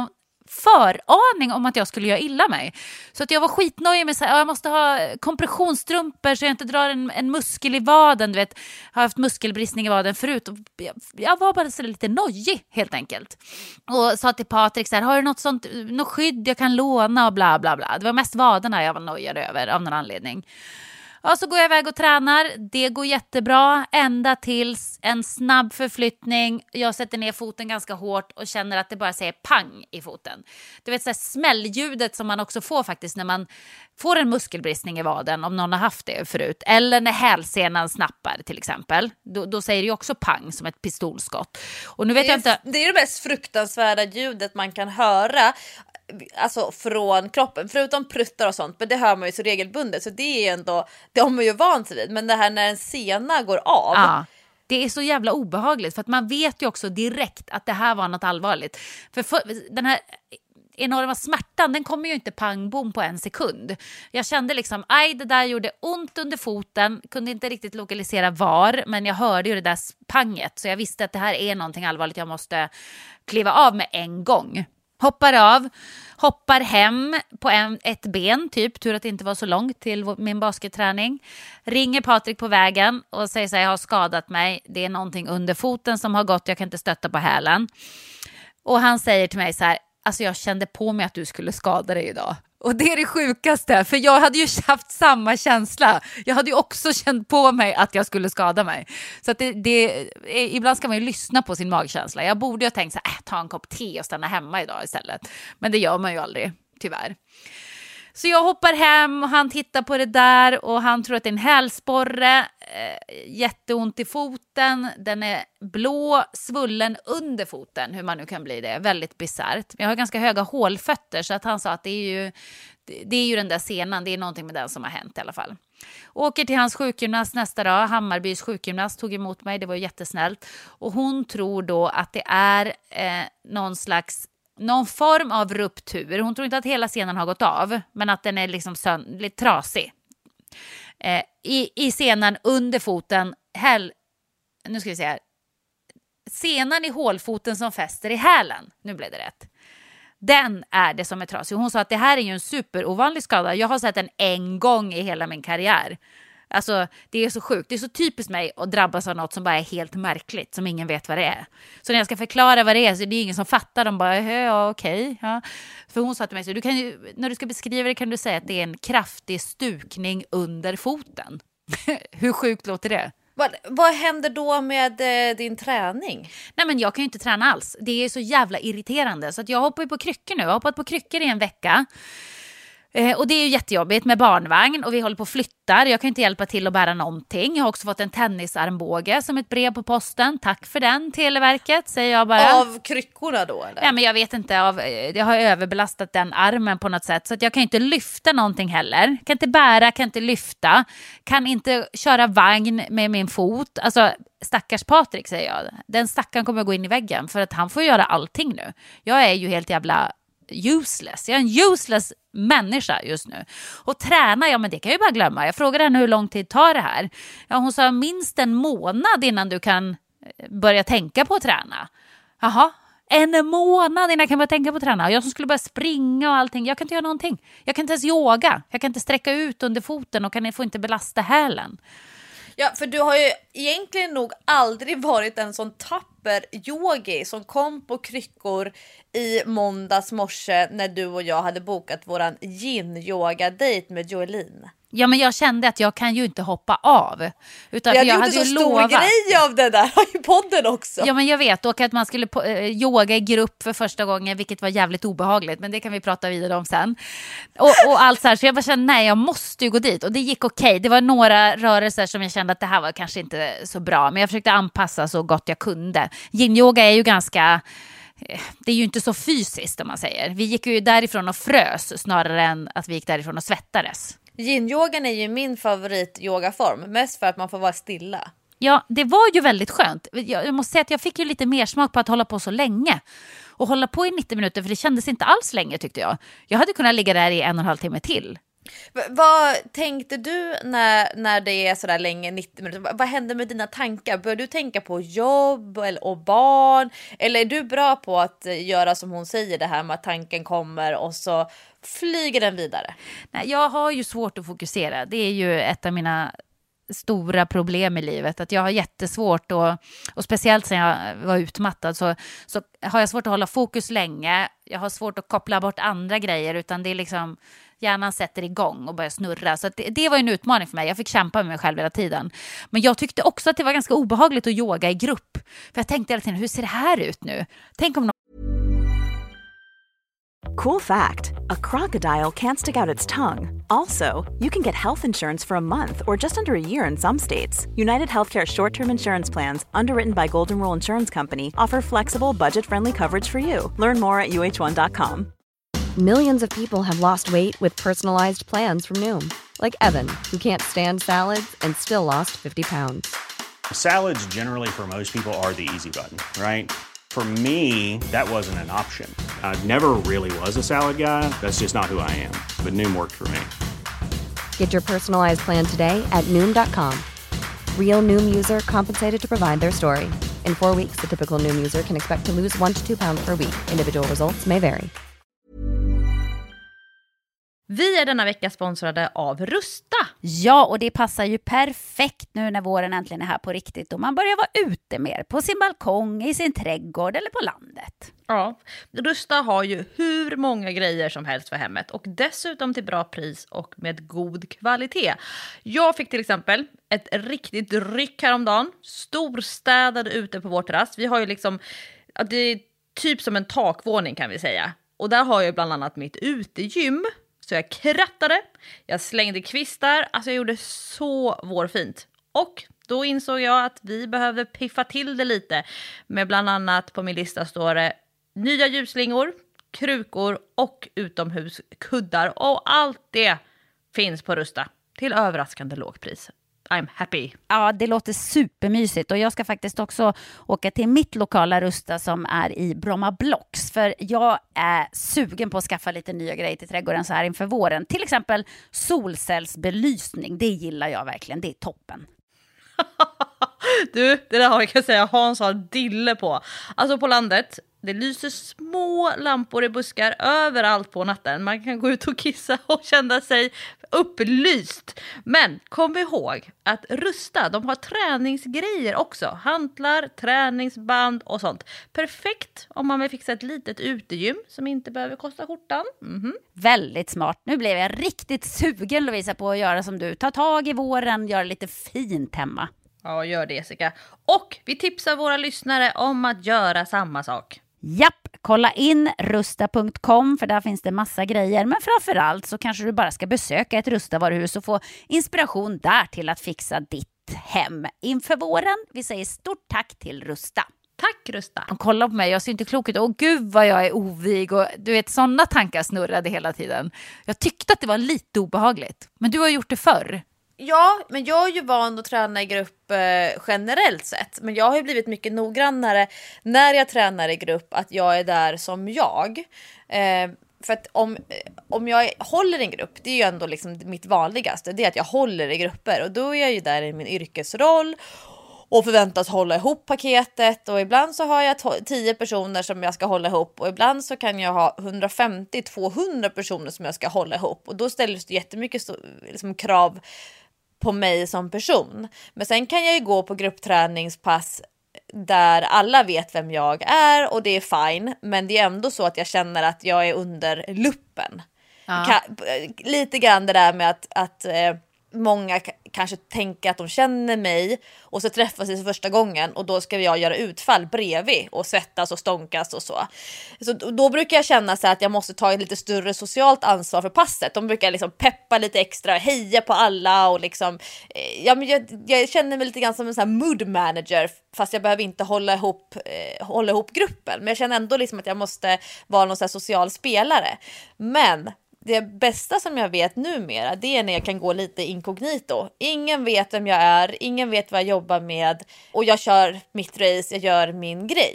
föraning om att jag skulle göra illa mig. Så att jag var skitnöjd med så här, jag måste ha kompressionsstrumpor så jag inte drar en, en muskel i vaden. Du vet, jag har haft muskelbristning i vaden förut. Och jag, jag var bara så lite nojig helt enkelt. Och sa till Patrik så här, har du något sånt, något skydd jag kan låna och bla bla bla. Det var mest vaderna jag var nojad över av någon anledning. Och så går jag iväg och tränar. Det går jättebra ända tills en snabb förflyttning. Jag sätter ner foten ganska hårt och känner att det bara säger pang i foten. Du vet så här smällljudet som man också får faktiskt när man får en muskelbristning i vaden, om någon har haft det förut. Eller när hälsenan snappar till exempel. Då, då säger det ju också pang som ett pistolskott. Och nu vet det, är, jag inte... det är det mest fruktansvärda ljudet man kan höra. Alltså från kroppen, förutom pruttar och sånt, men det hör man ju så regelbundet, så det är ju ändå, det har man ju vant sig vid. Men det här när en sena går av, ja, det är så jävla obehagligt, för att man vet ju också direkt att det här var något allvarligt. För, för den här enorma smärtan, den kommer ju inte pang bom på en sekund. Jag kände liksom, aj, det där gjorde ont under foten, kunde inte riktigt lokalisera var, men jag hörde ju det där panget, så jag visste att det här är någonting allvarligt, jag måste kliva av med en gång. Hoppar av, hoppar hem på en, ett ben typ, tur att det inte var så långt till min basketträning. Ringer Patrik på vägen och säger så här, jag har skadat mig. Det är någonting under foten som har gått, jag kan inte stötta på hälen. Och han säger till mig så här, alltså jag kände på mig att du skulle skada dig idag. Och det är det sjukaste, för jag hade ju haft samma känsla. Jag hade ju också känt på mig att jag skulle skada mig. Så att det, det, ibland ska man ju lyssna på sin magkänsla. Jag borde ju ha tänkt så här, äh, ta en kopp te och stanna hemma idag istället. Men det gör man ju aldrig, tyvärr. Så jag hoppar hem och han tittar på det där och han tror att det är en hälsporre. Eh, jätteont i foten. Den är blå, svullen under foten, hur man nu kan bli det. Väldigt bizarrt. Jag har ganska höga hålfötter, så att han sa att det är ju, det är ju den där senan. Det är någonting med den som har hänt i alla fall. Åker till hans sjukgymnast nästa dag. Hammarbys sjukgymnast tog emot mig. Det var jättesnällt. Och hon tror då att det är eh, någon slags någon form av ruptur. Hon tror inte att hela senan har gått av, men att den är liksom sönd- lite trasig. Eh, i, I senan under foten, häl, nu ska vi se här. Senan i hålfoten som fäster i hälen. Nu blev det rätt. Den är det som är trasig. Hon sa att det här är ju en superovanlig skada. Jag har sett den en gång i hela min karriär. Alltså det är så sjukt, det är så typiskt mig att drabbas av något som bara är helt märkligt, som ingen vet vad det är. Så när jag ska förklara vad det är så det är ingen som fattar, de bara, ja okej. Ja. För hon sa till mig, så du kan ju, när du ska beskriva det kan du säga att det är en kraftig stukning under foten. Hur sjukt låter det? Vad, vad händer då med eh, din träning? Nej men jag kan ju inte träna alls, det är så jävla irriterande. Så att jag hoppar ju på kryckor nu, jag har hoppat på kryckor i en vecka. Eh, och det är ju jättejobbigt med barnvagn och vi håller på och flyttar. Jag kan inte hjälpa till att bära någonting. Jag har också fått en tennisarmbåge som ett brev på posten. Tack för den, Televerket, säger jag bara. Av kryckorna då eller? Ja, men jag vet inte, av, jag har överbelastat den armen på något sätt. Så att jag kan inte lyfta någonting heller. Kan inte bära, kan inte lyfta. Kan inte köra vagn med min fot. Alltså, stackars Patrik, säger jag. Den stackaren kommer att gå in i väggen för att han får göra allting nu. Jag är ju helt jävla useless. Jag är en useless människa just nu. Och träna, ja men det kan jag ju bara glömma. Jag frågade henne hur lång tid tar det här. Ja, hon sa minst en månad innan du kan börja tänka på att träna. Jaha, en månad innan jag kan börja tänka på att träna. Jag som skulle börja springa och allting. Jag kan inte göra någonting. Jag kan inte ens yoga. Jag kan inte sträcka ut under foten och kan få inte belasta hälen. Ja, för du har ju egentligen nog aldrig varit en sån tapper yogi som kom på kryckor i måndags morse när du och jag hade bokat våran yin-yoga-date med Joelin. Ja, men jag kände att jag kan ju inte hoppa av. Utan jag jag hade hade så ju stor lovat. grej av det där i podden också. Ja, men jag vet. Och att man skulle på, eh, yoga i grupp för första gången, vilket var jävligt obehagligt. Men det kan vi prata vidare om sen. Och, och allt så här. Så jag bara kände, nej, jag måste ju gå dit. Och det gick okej. Okay. Det var några rörelser som jag kände att det här var kanske inte så bra. Men jag försökte anpassa så gott jag kunde. Yin-yoga är ju ganska... Det är ju inte så fysiskt om man säger. Vi gick ju därifrån och frös snarare än att vi gick därifrån och svettades. Yin-yogan är ju min favorit-yogaform. Mest för att man får vara stilla. Ja, det var ju väldigt skönt. Jag måste säga att jag fick ju lite mer smak på att hålla på så länge. Och hålla på i nittio minuter, för det kändes inte alls länge tyckte jag. Jag hade kunnat ligga där i en och en halv timme till. V- vad tänkte du när, när det är sådär länge, nittio minuter? V- vad händer med dina tankar? Börjar du tänka på jobb eller, och barn? Eller är du bra på att göra som hon säger, det här med att tanken kommer och så flyger den vidare? Nej, jag har ju svårt att fokusera. Det är ju ett av mina stora problem i livet, att jag har jättesvårt och, och speciellt sen jag var utmattad så, så har jag svårt att hålla fokus länge. Jag har svårt att koppla bort andra grejer, utan det är liksom hjärnan sätter igång och börjar snurra. Så att det, det var en utmaning för mig. Jag fick kämpa med mig själv hela tiden. Men jag tyckte också att det var ganska obehagligt att yoga i grupp. För jag tänkte hela tiden, hur ser det här ut nu? Tänk om någon... Cool fact, a crocodile can't stick out its tongue. Also, you can get health insurance for a month or just under a year in some states. United Healthcare short-term insurance plans, underwritten by Golden Rule Insurance Company, offer flexible, budget-friendly coverage for you. Learn more at U H one dot com. Millions of people have lost weight with personalized plans from Noom. Like Evan, who can't stand salads and still lost fifty pounds. Salads generally for most people are the easy button, right? For me, that wasn't an option. I never really was a salad guy. That's just not who I am. But Noom worked for me. Get your personalized plan today at Noom dot com. Real Noom user compensated to provide their story. In four weeks, the typical Noom user can expect to lose one to two pounds per week. Individual results may vary. Vi är denna vecka sponsrade av Rusta. Ja, och det passar ju perfekt nu när våren äntligen är här på riktigt och man börjar vara ute mer på sin balkong, i sin trädgård eller på landet. Ja, Rusta har ju hur många grejer som helst för hemmet och dessutom till bra pris och med god kvalitet. Jag fick till exempel ett riktigt ryck häromdagen, storstädade ute på vår terrass. Vi har ju liksom, det är typ som en takvåning kan vi säga. Och där har jag bland annat mitt utegym. Så jag krattade, jag slängde kvistar, alltså jag gjorde så vårfint. Och då insåg jag att vi behövde piffa till det lite. Med bland annat på min lista står det nya ljusslingor, krukor och utomhuskuddar. Och allt det finns på Rusta till överraskande lågpris. I'm happy. Ja, det låter supermysigt och jag ska faktiskt också åka till mitt lokala Rusta som är i Bromma Blocks, för jag är sugen på att skaffa lite nya grejer till trädgården så här inför våren. Till exempel solcellsbelysning, det gillar jag verkligen, det är toppen. Du, det där har jag kan säga Hans har dille på. Alltså på landet, det lyser små lampor i buskar överallt på natten. Man kan gå ut och kissa och känna sig upplyst. Men kom ihåg att Rusta, de har träningsgrejer också. Hantlar, träningsband och sånt. Perfekt om man vill fixa ett litet utegym som inte behöver kosta skjortan. Mm-hmm. Väldigt smart. Nu blev jag riktigt sugen, Lovisa, på att göra som du. Ta tag i våren, göra lite fint hemma. Ja, gör det, Jessica. Och vi tipsar våra lyssnare om att göra samma sak. Japp, kolla in rusta punkt com för där finns det massa grejer. Men framförallt så kanske du bara ska besöka ett Rusta-varuhus och få inspiration där till att fixa ditt hem inför våren. Vi säger stort tack till Rusta. Tack Rusta. Och kolla på mig, jag ser inte klok ut. Åh gud vad jag är ovig och du vet, sådana tankar snurrade hela tiden. Jag tyckte att det var lite obehagligt. Men du har gjort det förr. Ja, men jag är ju van att träna i grupp eh, generellt sett. Men jag har ju blivit mycket noggrannare när jag tränar i grupp att jag är där som jag. Eh, för att om, om jag håller en grupp, det är ju ändå liksom mitt vanligaste. Det är att jag håller i grupper och då är jag ju där i min yrkesroll och förväntas hålla ihop paketet. Och ibland så har jag tio personer som jag ska hålla ihop. Och ibland så kan jag ha hundrafemtio till tvåhundra personer som jag ska hålla ihop. Och då ställs det jättemycket så, liksom, krav på mig som person. Men sen kan jag ju gå på gruppträningspass där alla vet vem jag är och det är fine. Men det är ändå så att jag känner att jag är under luppen. Ja. Ka- lite grann det där med att, att eh, många k- kanske tänker att de känner mig och så träffas vi för första gången och då ska jag göra utfall bredvid och svettas och stånkas och så. Så då brukar jag känna så att jag måste ta ett lite större socialt ansvar för passet. De brukar liksom peppa lite extra, heja på alla och liksom, ja, men jag, jag känner mig lite grann som en sån här mood manager fast jag behöver inte hålla ihop, eh, hålla ihop gruppen. Men jag känner ändå liksom att jag måste vara någon sån här social spelare. Men det bästa som jag vet numera, det är när jag kan gå lite inkognito. Ingen vet vem jag är, ingen vet vad jag jobbar med och jag kör mitt race, jag gör min grej.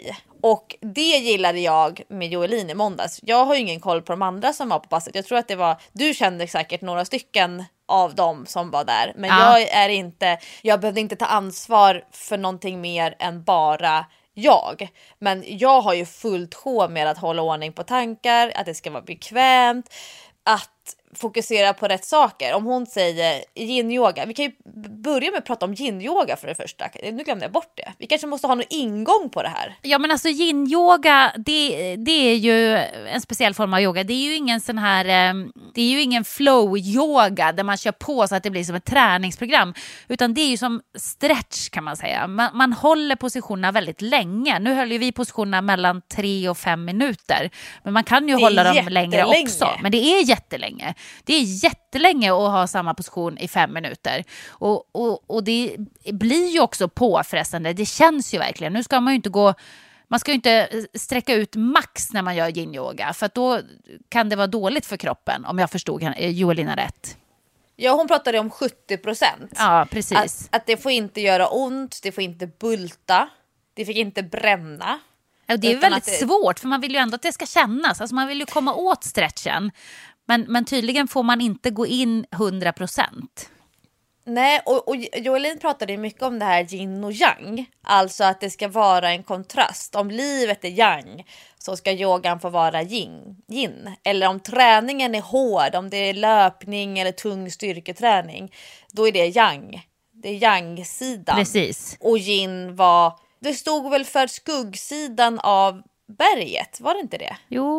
Och det gillade jag med Joelin i måndags. Jag har ju ingen koll på de andra som var på passet. Jag tror att det var, du kände säkert några stycken av dem som var där. Men ja. jag är inte, jag behövde inte ta ansvar för någonting mer än bara jag. Men jag har ju fullt sjå med att hålla ordning på tankar, att det ska vara bekvämt, att fokusera på rätt saker. Om hon säger yin-yoga, vi kan ju börja med att prata om yin-yoga för det första. Nu glömde jag bort det. Vi kanske måste ha någon ingång på det här. Ja, men alltså yin-yoga, det, det är ju en speciell form av yoga. Det är ju ingen sån här, det är ju ingen flow-yoga där man kör på så att det blir som ett träningsprogram, utan det är ju som stretch kan man säga. Man, man håller positionerna väldigt länge. Nu höll ju vi positionerna mellan tre och fem minuter, men man kan ju hålla dem längre också. Men det är jättelänge. Det är jättelänge att ha samma position i fem minuter. Och, och, och det blir ju också påfrestande. Det känns ju verkligen. Nu ska man ju inte gå... Man ska ju inte sträcka ut max när man gör yin-yoga. För att då kan det vara dåligt för kroppen. Om jag förstod Joelina rätt. Ja, hon pratade om sjuttio procent. Ja, precis. Att, att det får inte göra ont. Det får inte bulta. Det fick inte bränna. Ja, det är väldigt det... svårt. För man vill ju ändå att det ska kännas. Alltså man vill ju komma åt stretchen. Men, men tydligen får man inte gå in hundra procent. Nej, och, och Joelin pratade ju mycket om det här yin och yang. Alltså att det ska vara en kontrast. Om livet är yang så ska yogan få vara yin. yin. Eller om träningen är hård, om det är löpning eller tung styrketräning, då är det yang. Det är yang-sidan. Precis. Och yin var... Det stod väl för skuggsidan av berget, var det inte det?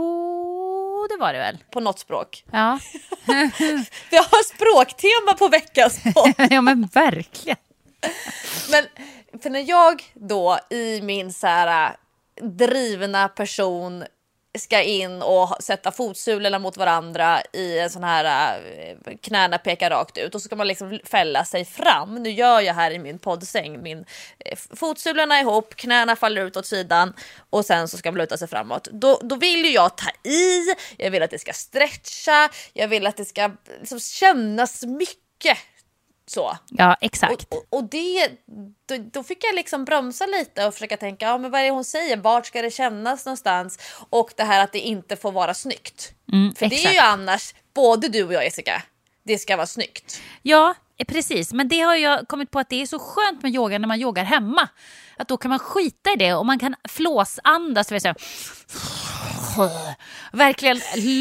Jo, det var det väl. På något språk. Ja. Vi har språktema på veckans podd. Ja, men verkligen. Men för när jag då i min så här drivna person ska in och sätta fotsulorna mot varandra i en sån här knäna pekar rakt ut och så ska man liksom fälla sig fram. Nu gör jag här i min poddsäng min fotsulorna ihop, knäna faller ut åt sidan och sen så ska man luta sig framåt. Då, då vill ju jag ta i, jag vill att det ska stretcha, jag vill att det ska liksom kännas mycket. Så. Ja, exakt. Och, och, och det, då, då fick jag liksom bromsa lite och försöka tänka, ja men vad är det hon säger? Vart ska det kännas någonstans? Och det här att det inte får vara snyggt. Mm, För exakt. det är ju annars, både du och jag Jessica, det ska vara snyggt. Ja, precis. Men det har jag kommit på att det är så skönt med yoga när man yogar hemma. Att då kan man skita i det och man kan flåsandas. Vill säga. Verkligen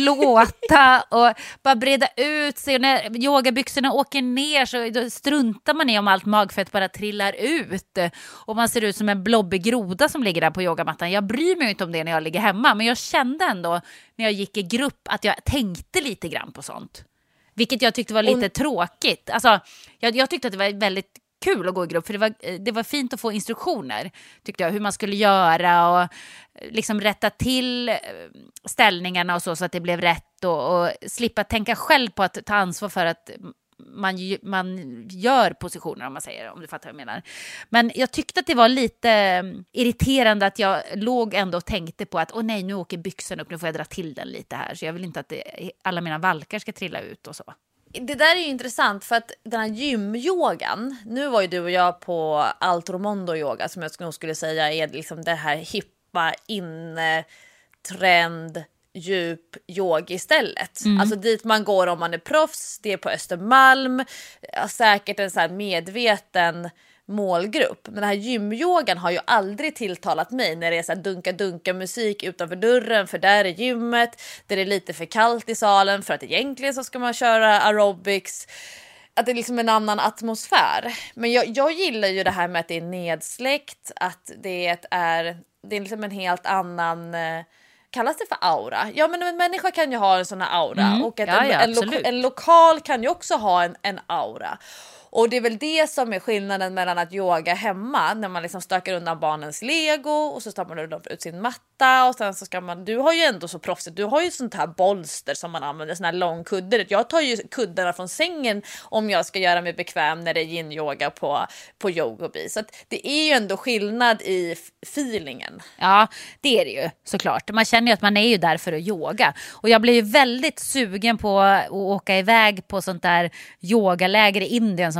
låta och bara breda ut sig. Och när yogabyxorna åker ner så då struntar man i om allt magfett bara trillar ut. Och man ser ut som en blobbig groda som ligger där på yogamattan. Jag bryr mig inte om det när jag ligger hemma. Men jag kände ändå när jag gick i grupp att jag tänkte lite grann på sånt. Vilket jag tyckte var lite och... tråkigt. Alltså, jag, jag tyckte att det var väldigt kul att gå i grupp. För det var, det var fint att få instruktioner, tyckte jag. Hur man skulle göra och liksom rätta till ställningarna och så, så att det blev rätt. Och, och slippa tänka själv på att ta ansvar för att man, man gör positioner, om man säger, om du fattar vad jag menar. Men jag tyckte att det var lite irriterande att jag låg ändå och tänkte på att åh nej, nu åker byxan upp, nu får jag dra till den lite här. Så jag vill inte att det, alla mina valkar ska trilla ut och så. Det där är ju intressant för att den här gymyogan, nu var ju du och jag på Alto Mondo yoga som jag nog skulle säga är liksom det här hippa inne trend djup yoga istället. Mm. Alltså dit man går om man är proffs, det är på Östermalm, säkert en så här medveten målgrupp. Men den här gymyogan har ju aldrig tilltalat mig när det är så här dunka-dunka musik utanför dörren, för där är gymmet, där det är lite för kallt i salen för att egentligen så ska man köra aerobics. Att det är liksom en annan atmosfär. Men jag, jag gillar ju det här med att det är nedsläckt, att det är, det är liksom en helt annan... Kallas det för aura? Ja, men en människa kan ju ha en sån här aura. Mm. Och att ja, en, ja, en, lo- en lokal kan ju också ha en, en aura. Och det är väl det som är skillnaden mellan att yoga hemma, när man liksom stökar undan barnens lego och så tar man ut sin matta och sen så ska man, du har ju ändå så proffsigt, du har ju sånt här bolster som man använder, sån här lång kudde. Jag tar ju kuddarna från sängen om jag ska göra mig bekväm när det är yin-yoga på, på yogobi. Så att det är ju ändå skillnad i f- feelingen. Ja, det är det ju såklart. Man känner ju att man är ju där för att yoga. Och jag blev ju väldigt sugen på att åka iväg på sånt där yogaläger i Indien som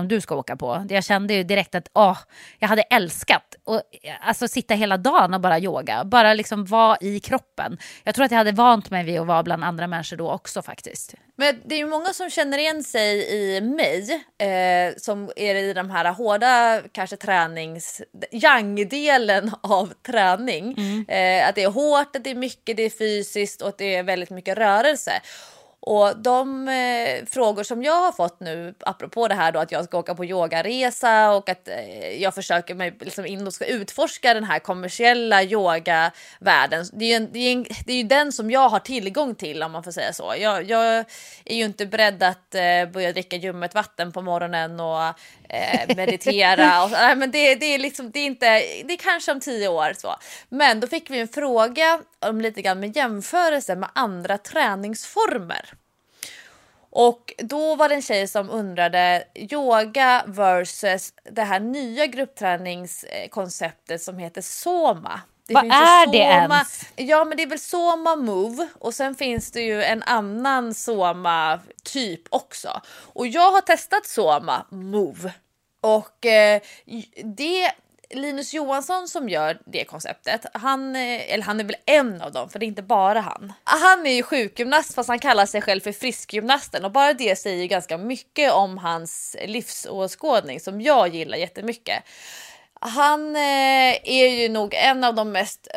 som du ska åka på. Jag kände ju direkt att åh, jag hade älskat och, alltså, sitta hela dagen och bara yoga. Bara liksom vara i kroppen. Jag tror att jag hade vant mig vid att vara bland andra människor då också faktiskt. Men det är ju många som känner igen sig i mig eh, som är i de här hårda kanske tränings yang-delen av träning. Mm. Eh, att det är hårt, att det är mycket, det är fysiskt och att det är väldigt mycket rörelse. Och de eh, frågor som jag har fått nu, apropå det här då att jag ska åka på yogaresa och att eh, jag försöker mig liksom in och ska utforska den här kommersiella yogavärlden. Det är, ju en, det, är en, det är ju den som jag har tillgång till, om man får säga så. Jag, jag är ju inte beredd att eh, börja dricka ljummet vatten på morgonen och eh, meditera. Och, nej, men det, det är liksom, det är inte, det är kanske om tio år så. Men då fick vi en fråga om lite grann med jämförelse med andra träningsformer. Och då var det en tjej som undrade yoga versus det här nya gruppträningskonceptet som heter Soma. Det Vad är det Soma, ens? Ja, men det är väl Soma Move och sen finns det ju en annan Soma typ också. Och jag har testat Soma Move och eh, det Linus Johansson som gör det konceptet, han, eller han är väl en av dem, för det är inte bara han. Han är ju sjukgymnast fast han kallar sig själv för friskgymnasten och bara det säger ju ganska mycket om hans livsåskådning som jag gillar jättemycket. Han eh, är ju nog en av de mest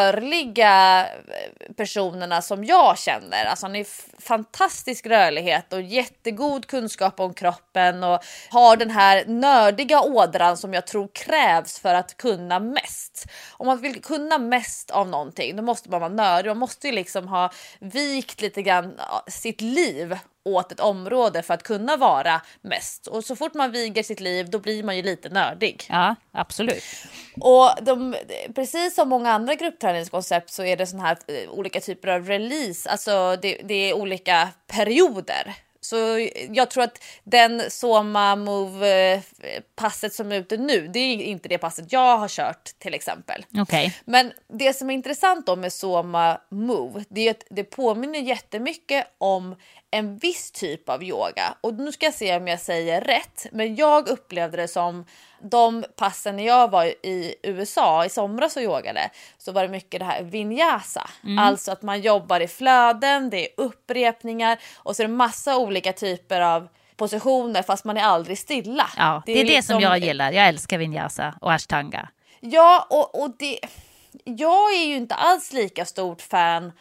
rörliga personerna som jag känner. Alltså han är f- fantastisk rörlighet och jättegod kunskap om kroppen och har den här nördiga ådran som jag tror krävs för att kunna mest. Om man vill kunna mest av någonting, då måste man vara nördig. Man måste ju liksom ha vikt lite grann sitt liv åt ett område för att kunna vara mest. Och så fort man viger sitt liv, då blir man ju lite nördig. Ja, absolut. Och de, precis som många andra gruppträningskoncept så är det sån här olika typer av release. Alltså det, det är olika perioder. Så jag tror att den Soma Move-passet som är ute nu, det är inte det passet jag har kört till exempel. Okay. Men det som är intressant då med Soma Move, det är att det påminner jättemycket om en viss typ av yoga. Och nu ska jag se om jag säger rätt, men jag upplevde det som de passen när jag var i U S A i somras och yogade, så var det mycket det här vinyasa. Mm. Alltså att man jobbar i flöden, det är upprepningar och så är det massa olika typer av positioner fast man är aldrig stilla. Ja, det är det, är det liksom som jag gillar. Jag älskar vinyasa och ashtanga. Ja, och, och det... Jag är ju inte alls lika stort fan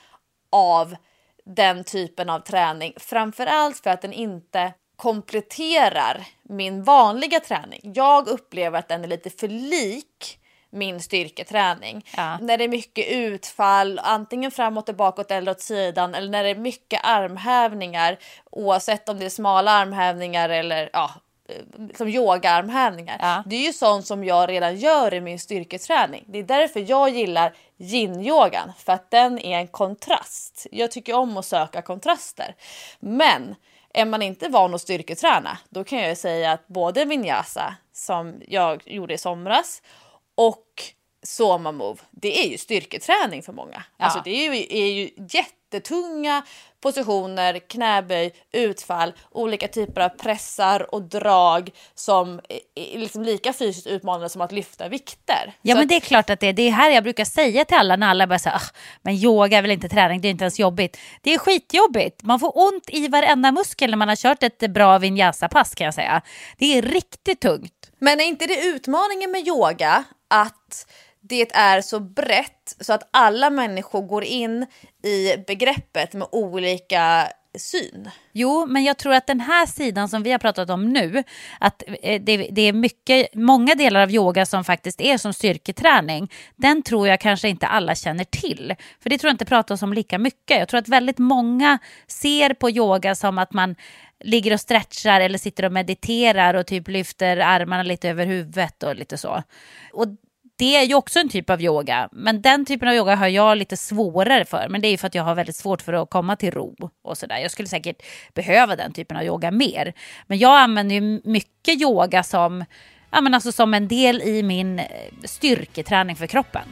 av den typen av träning. Framförallt för att den inte kompletterar min vanliga träning. Jag upplever att den är lite för lik min styrketräning. Ja. När det är mycket utfall, antingen framåt och bakåt eller åt sidan, eller när det är mycket armhävningar, oavsett om det är smala armhävningar eller ja, som yogaarmhävningar. Ja. Det är ju sånt som jag redan gör i min styrketräning. Det är därför jag gillar yin-yogan, för att den är en kontrast. Jag tycker om att söka kontraster. Men är man inte van att styrketräna, då kan jag säga att både vinyasa som jag gjorde i somras och Soma Move, det är ju styrketräning för många. Ja. Alltså det är ju, är ju jättetunga positioner, knäböj, utfall, olika typer av pressar och drag som är liksom lika fysiskt utmanande som att lyfta vikter. Ja, så men att... det är klart att det är det här jag brukar säga till alla när alla bara säger, men yoga är väl inte träning, det är inte ens jobbigt. Det är skitjobbigt. Man får ont i varenda muskel när man har kört ett bra vinyasa-pass, kan jag säga. Det är riktigt tungt. Men är inte det utmaningen med yoga att det är så brett så att alla människor går in i begreppet med olika syn? Jo, men jag tror att den här sidan som vi har pratat om nu, att det, det är mycket, många delar av yoga som faktiskt är som styrketräning, den tror jag kanske inte alla känner till. För det tror jag inte pratas om lika mycket. Jag tror att väldigt många ser på yoga som att man ligger och stretchar eller sitter och mediterar och typ lyfter armarna lite över huvudet och lite så. Och det är ju också en typ av yoga, men den typen av yoga har jag lite svårare för. Men det är ju för att jag har väldigt svårt för att komma till ro och sådär. Jag skulle säkert behöva den typen av yoga mer. Men jag använder ju mycket yoga som, ja, men alltså som en del i min styrketräning för kroppen.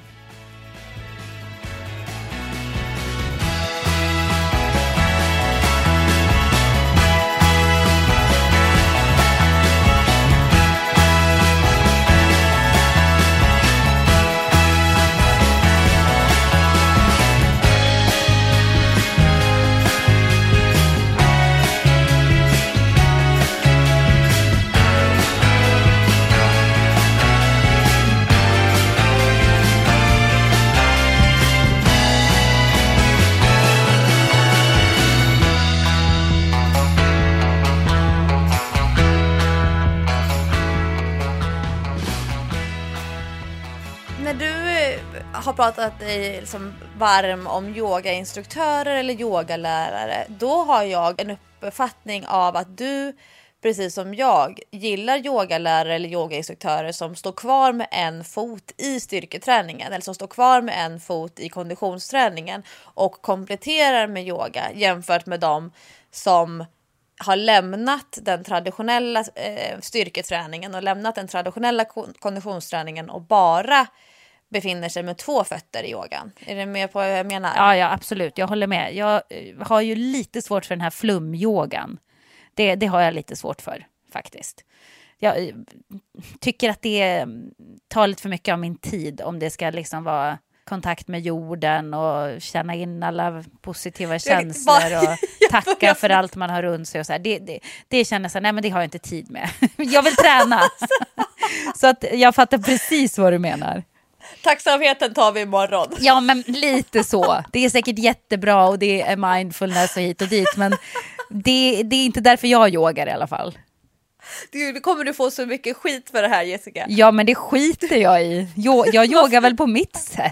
pratat i, liksom, varm om yogainstruktörer eller yogalärare, då har jag en uppfattning av att du, precis som jag, gillar yogalärare eller yogainstruktörer som står kvar med en fot i styrketräningen eller som står kvar med en fot i konditionsträningen och kompletterar med yoga, jämfört med dem som har lämnat den traditionella eh, styrketräningen och lämnat den traditionella konditionsträningen och bara befinner sig med två fötter i yogan. Är du med på vad jag menar? Ja, ja, absolut. Jag håller med. Jag har ju lite svårt för den här flumyogan. Det, det har jag lite svårt för, faktiskt. Jag tycker att det tar lite för mycket av min tid om det ska liksom vara kontakt med jorden och känna in alla positiva känslor och tacka för allt man har runt sig och så här. Det, det, det känner så här, nej men det har jag inte tid med. Jag vill träna. Så att jag fattar precis vad du menar. Tacksamheten tar vi imorgon. Ja, men lite så. Det är säkert jättebra och det är mindfulness och hit och dit, men det, det är inte därför jag yogar i alla fall. Du kommer du få så mycket skit för det här, Jessica. Ja, men det skiter jag i. Jag, jag yogar väl på mitt sätt.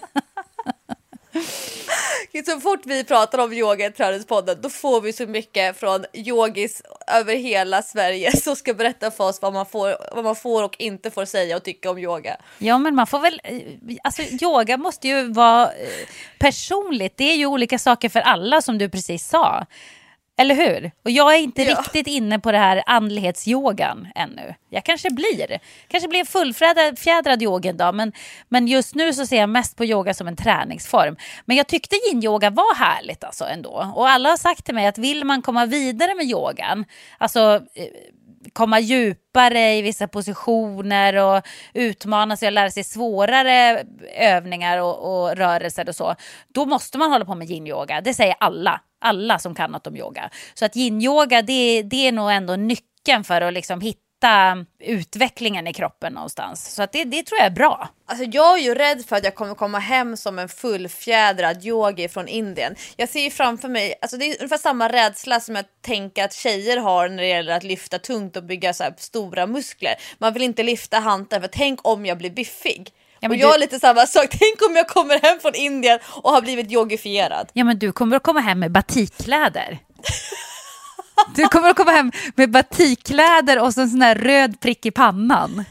Så fort vi pratar om yoga i Träningspodden, då får vi så mycket från yogis över hela Sverige som ska berätta för oss vad man får, vad man får och inte får säga och tycka om yoga. Ja, men man får väl, alltså yoga måste ju vara personligt. Det är ju olika saker för alla, som du precis sa. Eller hur? Och jag är inte ja. riktigt inne på det här andlighetsyogan ännu. Jag kanske blir. Kanske blir en fullfjädrad yoga en dag. Men, men just nu så ser jag mest på yoga som en träningsform. Men jag tyckte yin-yoga var härligt alltså ändå. Och alla har sagt till mig att vill man komma vidare med yogan, alltså komma djupare i vissa positioner och utmana sig och lära sig svårare övningar och, och rörelser och så, då måste man hålla på med yin-yoga. Det säger alla. Alla som kan något om yoga. Så att yin-yoga, det, det är nog ändå nyckeln för att liksom hitta utvecklingen i kroppen någonstans. Så att det, det tror jag är bra. Alltså jag är ju rädd för att jag kommer komma hem som en fullfjädrad yogi från Indien. Jag ser ju framför mig, alltså det är ungefär samma rädsla som jag tänker att tjejer har när det gäller att lyfta tungt och bygga så här stora muskler. Man vill inte lyfta handen för tänk om jag blir biffig. Ja, och jag har du... lite samma sak. Tänk om jag kommer hem från Indien och har blivit yogifierad. Ja, men du kommer att komma hem med batikkläder. Du kommer att komma hem med batikkläder och så en sån här röd prick i pannan.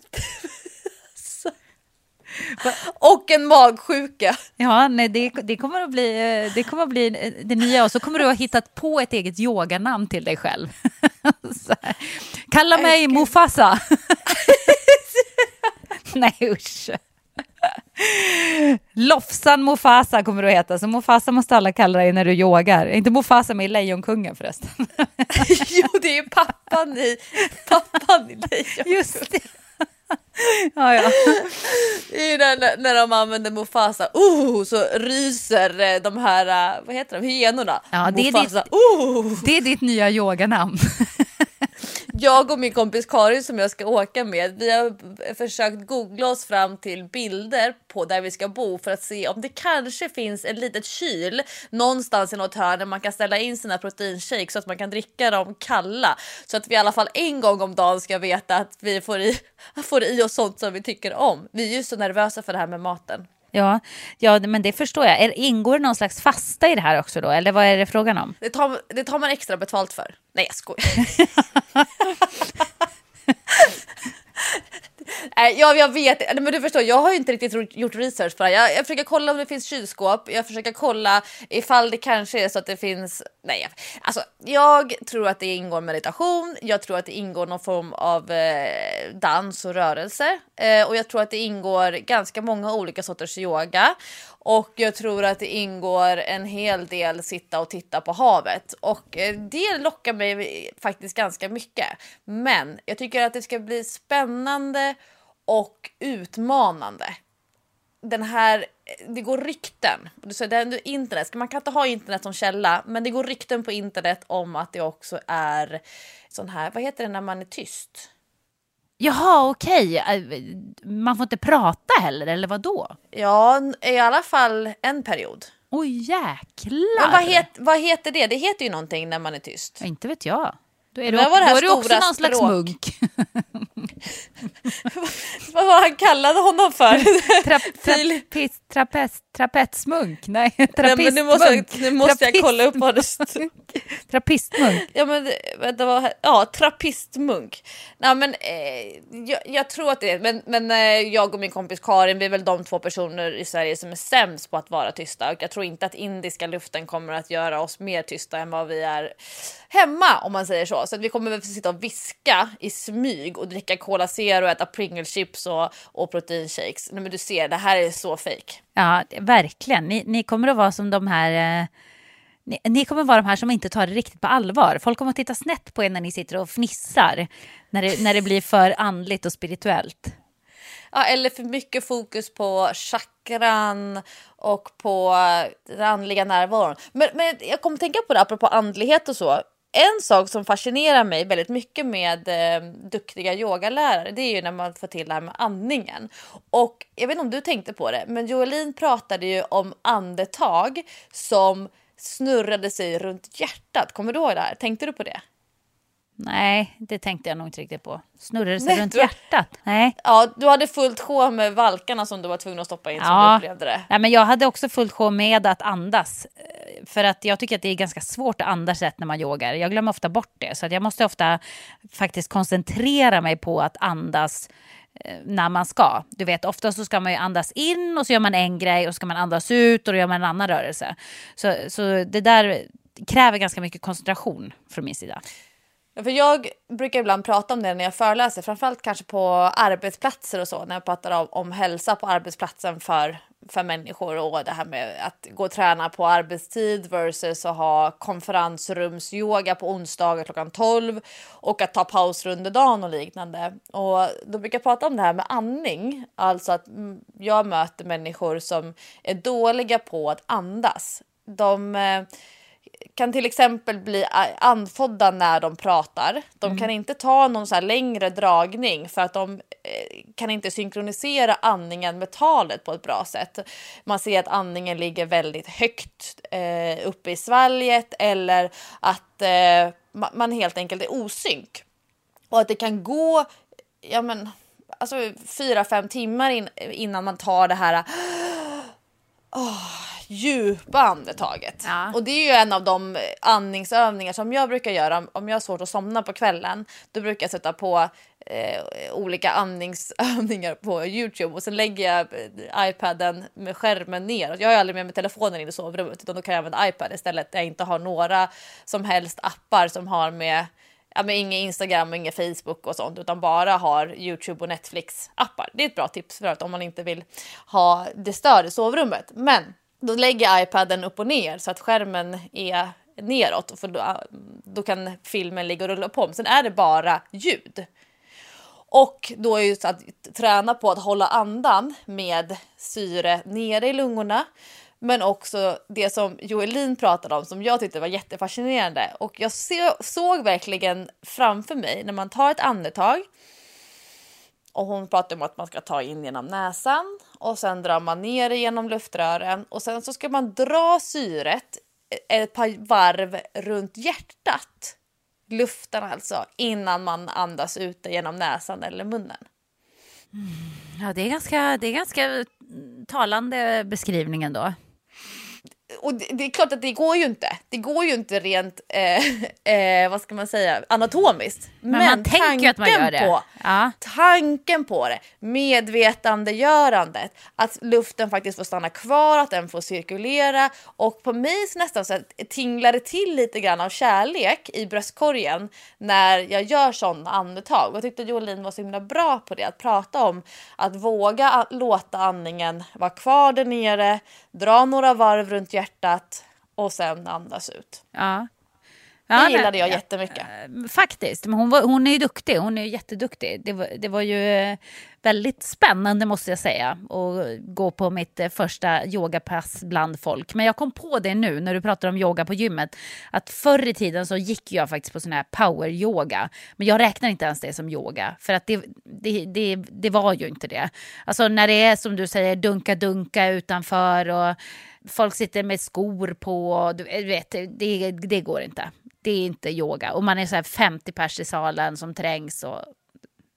Och en magsjuka. Ja, nej, det, det kommer att bli det kommer att bli det nya, och så kommer du ha hittat på ett eget yoganamn till dig själv. Så här. Kalla mig äh, Mufasa. Nej, usch. Lofsan Mufasa kommer du att heta. Så Mufasa måste alla kalla dig när du yogar. Inte Mufasa med Lejonkungen förresten. Jo, det är ju pappan i pappan i Lejonkungen. Just det. Ja, ja. Det är ju när, när de använder Mufasa, oh, så ryser de här, vad heter de, hyenorna. Ja, det, Mufasa, är ditt, oh. det är ditt nya yoganamn. Jag och min kompis Karin som jag ska åka med, vi har försökt googla oss fram till bilder på där vi ska bo för att se om det kanske finns en litet kyl någonstans i något hörn där man kan ställa in sina proteinshake så att man kan dricka dem kalla. Så att vi i alla fall en gång om dagen ska veta att vi får i, får i oss sånt som vi tycker om. Vi är ju så nervösa för det här med maten. Ja, ja, men det förstår jag. Är, ingår det någon slags fasta i det här också då? Eller vad är det frågan om? Det tar, det tar man extra betalt för. Nej, jag skojar. Ja, jag vet. Men du förstår, jag har ju inte riktigt gjort research på det. Jag, jag försöker kolla om det finns kylskåp. Jag försöker kolla ifall det kanske är så att det finns... Nej, alltså jag tror att det ingår meditation. Jag tror att det ingår någon form av eh, dans och rörelse. Eh, och jag tror att det ingår ganska många olika sorters yoga. Och jag tror att det ingår en hel del sitta och titta på havet. Och eh, det lockar mig faktiskt ganska mycket. Men jag tycker att det ska bli spännande och utmanande. Den här, det går rykten. Så det är internet. Man kan inte ha internet som källa, men det går rykten på internet om att det också är sån här, vad heter det när man är tyst? Jaha, okej. Man får inte prata heller, eller vad då? Ja, i alla fall en period. Oj, jäklar. Men vad, het, vad heter det? Det heter ju någonting när man är tyst. Ja, inte vet jag. Då är du, var det här då är du också någon språk. slags munk. Vad var han kallade honom för? Tra- trapis, trapez, trapetsmunk. Nej, Nej, men nu måste, jag, nu måste jag kolla upp vad det stod. Trappistmunk. Ja, men det var, ja, trappistmunk. Nej, men eh, jag, jag tror att det är, men, men eh, jag och min kompis Karin, vi är väl de två personer i Sverige som är sämst på att vara tysta. Och jag tror inte att indiska luften kommer att göra oss mer tysta än vad vi är hemma, om man säger så. Så att vi kommer väl sitta och viska i smyg och dricka Cola Zero och äta Pringle chips och, och proteinshakes. Nej, men du ser, det här är så fake. Ja, verkligen. Ni, ni kommer att vara som de här... Eh, ni, ni kommer att vara de här som inte tar det riktigt på allvar. Folk kommer att titta snett på er när ni sitter och fnissar. När det, när det blir för andligt och spirituellt. Ja, eller för mycket fokus på chakran och på den andliga närvaron. Men, men jag kommer tänka på det, apropå andlighet och så. En sak som fascinerar mig väldigt mycket med eh, duktiga yogalärare, det är ju när man får till det här med andningen. Och jag vet inte om du tänkte på det, men Joelin pratade ju om andetag som snurrade sig runt hjärtat. Kommer du ihåg det här? Tänkte du på det? Nej, det tänkte jag nog inte riktigt på. Snurrade sig Nej, runt du... hjärtat? Nej. Ja, du hade fullt sjå med valkarna som du var tvungen att stoppa in, ja. som du upplevde det. Nej, men jag hade också fullt sjå med att andas. För att jag tycker att det är ganska svårt att andas rätt när man yogar. Jag glömmer ofta bort det. Så att jag måste ofta faktiskt koncentrera mig på att andas när man ska. Du vet, ofta så ska man ju andas in och så gör man en grej och så ska man andas ut och då gör man en annan rörelse. Så, så det där kräver ganska mycket koncentration från min sida. För jag brukar ibland prata om det när jag föreläser, framförallt kanske på arbetsplatser och så, när jag pratar om, om hälsa på arbetsplatsen för, för människor och det här med att gå och träna på arbetstid versus att ha konferensrumsyoga på onsdagar klockan tolv och att ta paus under dagen och liknande. Och då brukar jag prata om det här med andning, alltså att jag möter människor som är dåliga på att andas. De kan till exempel bli andfådda när de pratar. De mm. kan inte ta någon så här längre dragning för att de eh, kan inte synkronisera andningen med talet på ett bra sätt. Man ser att andningen ligger väldigt högt eh, uppe i svalget eller att eh, man helt enkelt är osynk. Och att det kan gå ja, men, alltså, fyra, fem timmar in, innan man tar det här... Oh, djupa andetaget. Ja. Och det är ju en av de andningsövningar som jag brukar göra om jag har svårt att somna på kvällen. Då brukar jag sätta på eh, olika andningsövningar på YouTube och sen lägger jag iPaden med skärmen ner. Jag har ju aldrig med mig telefonen in i sovrummet utan då kan jag använda iPad istället där jag inte har några som helst appar som har med ja, men ingen Instagram och ingen Facebook och sånt utan bara har YouTube och Netflix appar. Det är ett bra tips för att om man inte vill ha det stör i sovrummet. Men då lägger jag iPaden upp och ner så att skärmen är neråt för då, då kan filmen ligga och rulla på. Men sen är det bara ljud. Och då är det så att träna på att hålla andan med syre nere i lungorna. Men också det som Joelin pratade om som jag tyckte var jättefascinerande. Och jag se, såg verkligen framför mig när man tar ett andetag. Och hon pratade om att man ska ta in genom näsan. Och sen drar man ner genom luftrören. Och sen så ska man dra syret ett par varv runt hjärtat. Luften alltså. Innan man andas ut genom näsan eller munnen. Mm. Ja, det är ganska, det är ganska talande beskrivningen då. Och det, det är klart att det går ju inte. Det går ju inte rent, eh, eh, vad ska man säga, anatomiskt. Men, Men man tänker att man gör det. På, ja. Tanken på det, medvetandegörandet, att luften faktiskt får stanna kvar, att den får cirkulera. Och på mig så nästan så tinglar det till lite grann av kärlek i bröstkorgen när jag gör sådana andetag. Och jag tyckte Jolin var så himla bra på det, att prata om att våga låta andningen vara kvar där nere, dra några varv runt hjärtat och sen andas ut. Ja. Det ja, gillade jag ja, jättemycket. Faktiskt, men hon, var, hon är ju duktig, hon är ju jätteduktig. Det var, det var ju väldigt spännande måste jag säga att gå på mitt första yogapass bland folk. Men jag kom på det nu när du pratar om yoga på gymmet, att förr i tiden så gick jag faktiskt på sån här power yoga. Men jag räknar inte ens det som yoga, för att det, det, det, det var ju inte det. Alltså när det är som du säger dunka-dunka utanför och folk sitter med skor på, du vet, det, det går inte. Det är inte yoga. Och man är så här femtio pers i salen som trängs och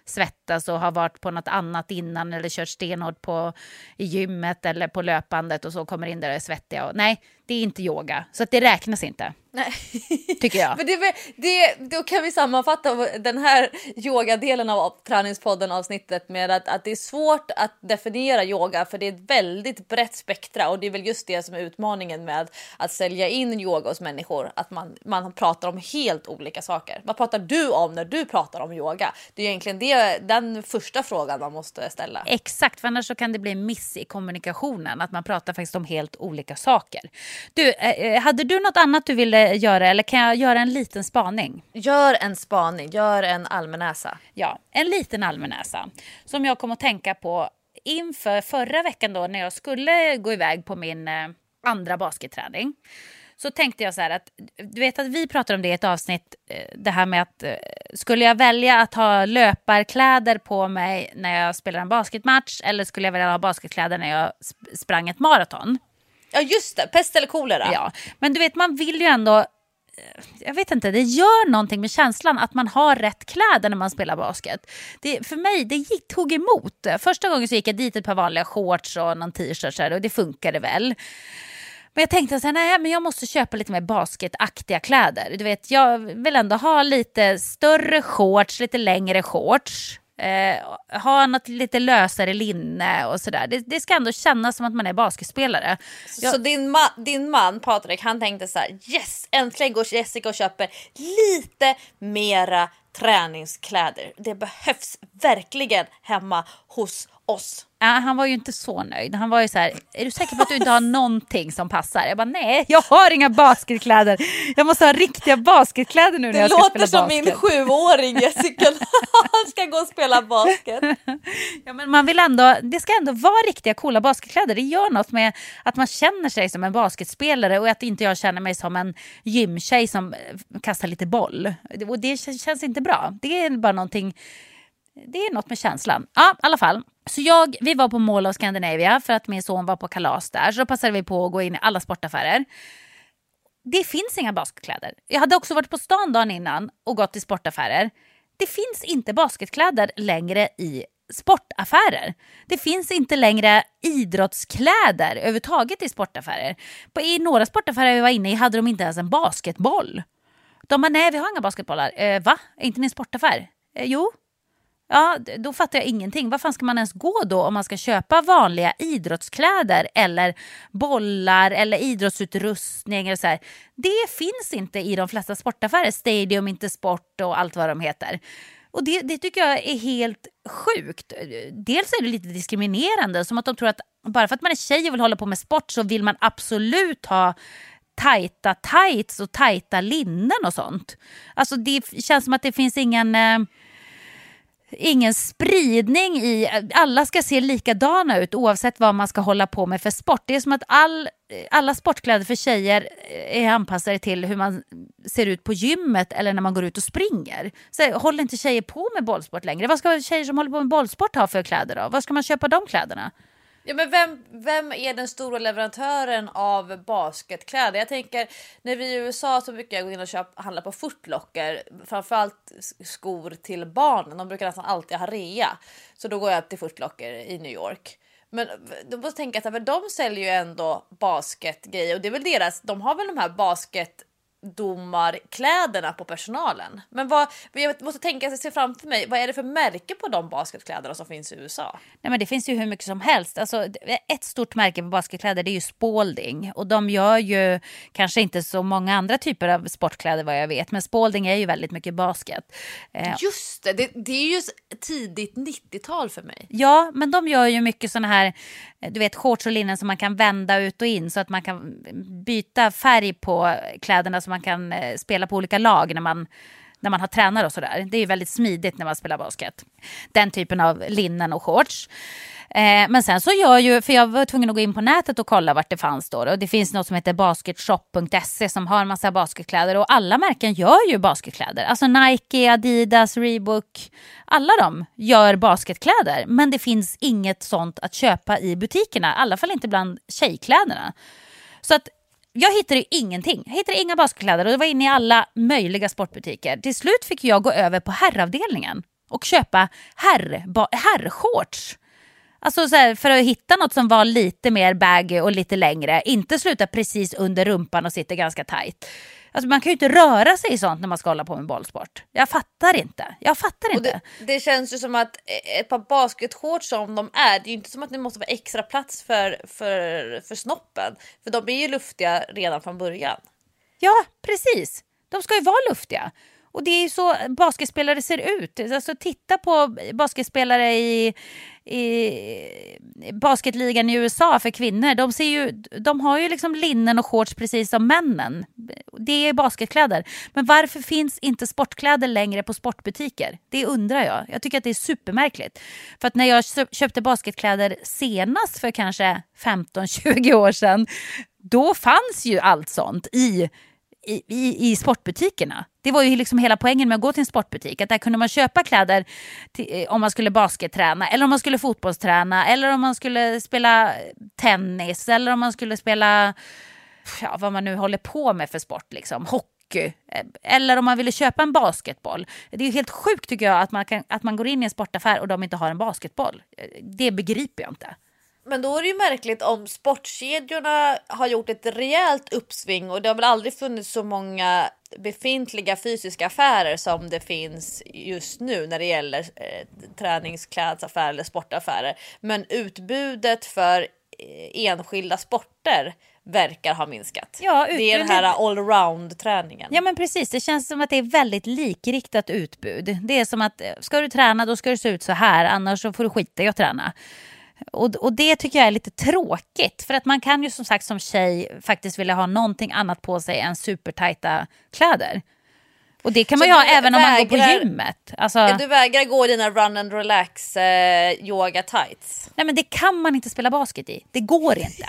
svettas och har varit på något annat innan eller kört stenhårt på i gymmet eller på löpandet och så kommer in där och är svettiga. Och, nej, det är inte yoga. Så att det räknas inte. Nej. Tycker jag. Men det, det, då kan vi sammanfatta den här yogadelen av träningspodden avsnittet med att, att det är svårt att definiera yoga för det är ett väldigt brett spektra och det är väl just det som är utmaningen med att sälja in yoga hos människor, att man, man pratar om helt olika saker. Vad pratar du om när du pratar om yoga? Det är egentligen det, den första frågan man måste ställa. Exakt, för annars så kan det bli miss i kommunikationen, att man pratar faktiskt om helt olika saker. Du, eh, hade du något annat du ville göra eller kan jag göra en liten spaning? Gör en spaning, gör en allmänäsa. Ja, en liten allmänäsa som jag kom att tänka på inför förra veckan då när jag skulle gå iväg på min eh, andra basketträning. Så tänkte jag så här att, du vet att vi pratar om det i ett avsnitt, det här med att skulle jag välja att ha löparkläder på mig när jag spelar en basketmatch eller skulle jag välja ha basketkläder när jag sprang ett maraton? Ja just det, pest eller kolera. Ja, men du vet man vill ju ändå, jag vet inte, det gör någonting med känslan att man har rätt kläder när man spelar basket. Det, för mig, det gick, tog emot. Första gången så gick jag dit ett par vanliga shorts och någon t-shirt och det funkade väl. Men jag tänkte så här, nej men jag måste köpa lite mer basketaktiga kläder. Du vet, jag vill ändå ha lite större shorts, lite längre shorts. Eh, ha något lite lösare linne och sådär. Det, det ska ändå kännas som att man är basketspelare. Så, jag... så din, ma- din man Patrik, han tänkte så här: yes, äntligen går Jessica och köper lite mera träningskläder. Det behövs verkligen hemma hos oss. Ja, han var ju inte så nöjd. Han var ju så här, är du säker på att du inte har någonting som passar? Jag bara, nej, jag har inga basketkläder. Jag måste ha riktiga basketkläder nu när jag ska spela basket. Det låter som min sjuåring Jessica. Han ska gå och spela basket. Ja, men man vill ändå, det ska ändå vara riktiga coola basketkläder. Det gör något med att man känner sig som en basketspelare och att inte jag känner mig som en gymtjej som kastar lite boll. Och det känns inte bra. Det är bara någonting... Det är något med känslan. Ja, i alla fall. Så jag, vi var på Mall of Scandinavia för att min son var på kalas där. Så då passade vi på att gå in i alla sportaffärer. Det finns inga basketkläder. Jag hade också varit på stan dagen innan och gått till sportaffärer. Det finns inte basketkläder längre i sportaffärer. Det finns inte längre idrottskläder överhuvudtaget i sportaffärer. På, i några sportaffärer vi var inne i hade de inte ens en basketboll. De bara, nej vi har inga basketbollar. Eh, va? Är inte ni en sportaffär? Eh, jo. Ja, då fattar jag ingenting. Vad fan ska man ens gå då om man ska köpa vanliga idrottskläder eller bollar eller idrottsutrustning eller så här? Det finns inte i de flesta sportaffärer. Stadium, inte sport och allt vad de heter. Och det, det tycker jag är helt sjukt. Dels är det lite diskriminerande, som att de tror att bara för att man är tjej och vill hålla på med sport så vill man absolut ha tajta tights och tajta linnen och sånt. Alltså det känns som att det finns ingen... Ingen spridning i, alla ska se likadana ut oavsett vad man ska hålla på med för sport. Det är som att all, alla sportkläder för tjejer är anpassade till hur man ser ut på gymmet eller när man går ut och springer. Så håller inte tjejer på med bollsport längre? Vad ska tjejer som håller på med bollsport ha för kläder då? Vad ska man köpa de kläderna? Ja, men vem, vem är den stora leverantören av basketkläder? Jag tänker, när vi i U S A så brukar jag gå in och köpa, handla på Foot Locker. Framförallt skor till barnen. De brukar nästan alltid ha rea. Så då går jag upp till Foot Locker i New York. Men de måste tänka att de säljer ju ändå basketgrejer. Och det är väl deras, de har väl de här basket... domarkläderna på personalen. Men vad, jag måste tänka sig framför mig, vad är det för märke på de basketkläderna som finns i U S A? Nej, men det finns ju hur mycket som helst. Alltså, ett stort märke på basketkläder, det är ju Spalding. Och de gör ju kanske inte så många andra typer av sportkläder vad jag vet. Men Spalding är ju väldigt mycket basket. Just det, det, det är ju tidigt nittiotal för mig. Ja, men de gör ju mycket såna här, du vet, shorts och linnen som man kan vända ut och in så att man kan byta färg på kläderna så man kan eh, spela på olika lag när man, när man har tränare och sådär. Det är ju väldigt smidigt när man spelar basket. Den typen av linnen och shorts. Eh, men sen så gör ju, för jag var tvungen att gå in på nätet och kolla vart det fanns då. Och det finns något som heter basketshop punkt se som har en massa basketkläder. Och alla märken gör ju basketkläder. Alltså Nike, Adidas, Reebok. Alla de gör basketkläder. Men det finns inget sånt att köpa i butikerna. I alla fall inte bland tjejkläderna. Så att jag hittade ju ingenting. Jag hittade inga basketkläder och det var inne i alla möjliga sportbutiker. Till slut fick jag gå över på herravdelningen. och köpa herr, ba, herrshorts. Alltså så här, för att hitta något som var lite mer baggy och lite längre. Inte sluta precis under rumpan och sitta ganska tajt. Alltså man kan ju inte röra sig i sånt när man ska hålla på med bollsport. Jag fattar inte. Jag fattar inte. Och det, det känns ju som att ett par basketshorts som de är, det är ju inte som att det måste vara extra plats för, för, för snoppen. För de är ju luftiga redan från början. Ja, precis. De ska ju vara luftiga. Och det är ju så basketspelare ser ut. Alltså titta på basketspelare i, i basketligan i U S A för kvinnor. De, ser ju, de har ju liksom linnen och shorts precis som männen. Det är basketkläder. Men varför finns inte sportkläder längre på sportbutiker? Det undrar jag. Jag tycker att det är supermärkligt. För att när jag köpte basketkläder senast för kanske femton tjugo år sedan, då fanns ju allt sånt i I, i, i sportbutikerna. Det var ju liksom hela poängen med att gå till en sportbutik. Att där kunde man köpa kläder till, om man skulle basketträna, eller om man skulle fotbollsträna, eller om man skulle spela tennis, eller om man skulle spela ja, vad man nu håller på med för sport, liksom hockey, eller om man ville köpa en basketboll. Det är ju helt sjukt tycker jag att man, kan, att man går in i en sportaffär och de inte har en basketboll. Det begriper jag inte. Men då är det ju märkligt om sportkedjorna har gjort ett rejält uppsving och det har väl aldrig funnits så många befintliga fysiska affärer som det finns just nu när det gäller eh, träningsklädsaffärer eller sportaffärer. Men utbudet för eh, enskilda sporter verkar ha minskat. Ja, det är den här allround-träningen. Ja men precis, det känns som att det är väldigt likriktat utbud. Det är som att ska du träna då ska du se ut så här, annars så får du skita i att träna. Och, och det tycker jag är lite tråkigt. För att man kan ju som sagt som tjej faktiskt vilja ha någonting annat på sig än supertajta kläder. Och det kan man så ju ha även vägrar, om man går på gymmet. Alltså, du vägrar gå i dina run and relax eh, yoga tights. Nej men det kan man inte spela basket i. Det går inte.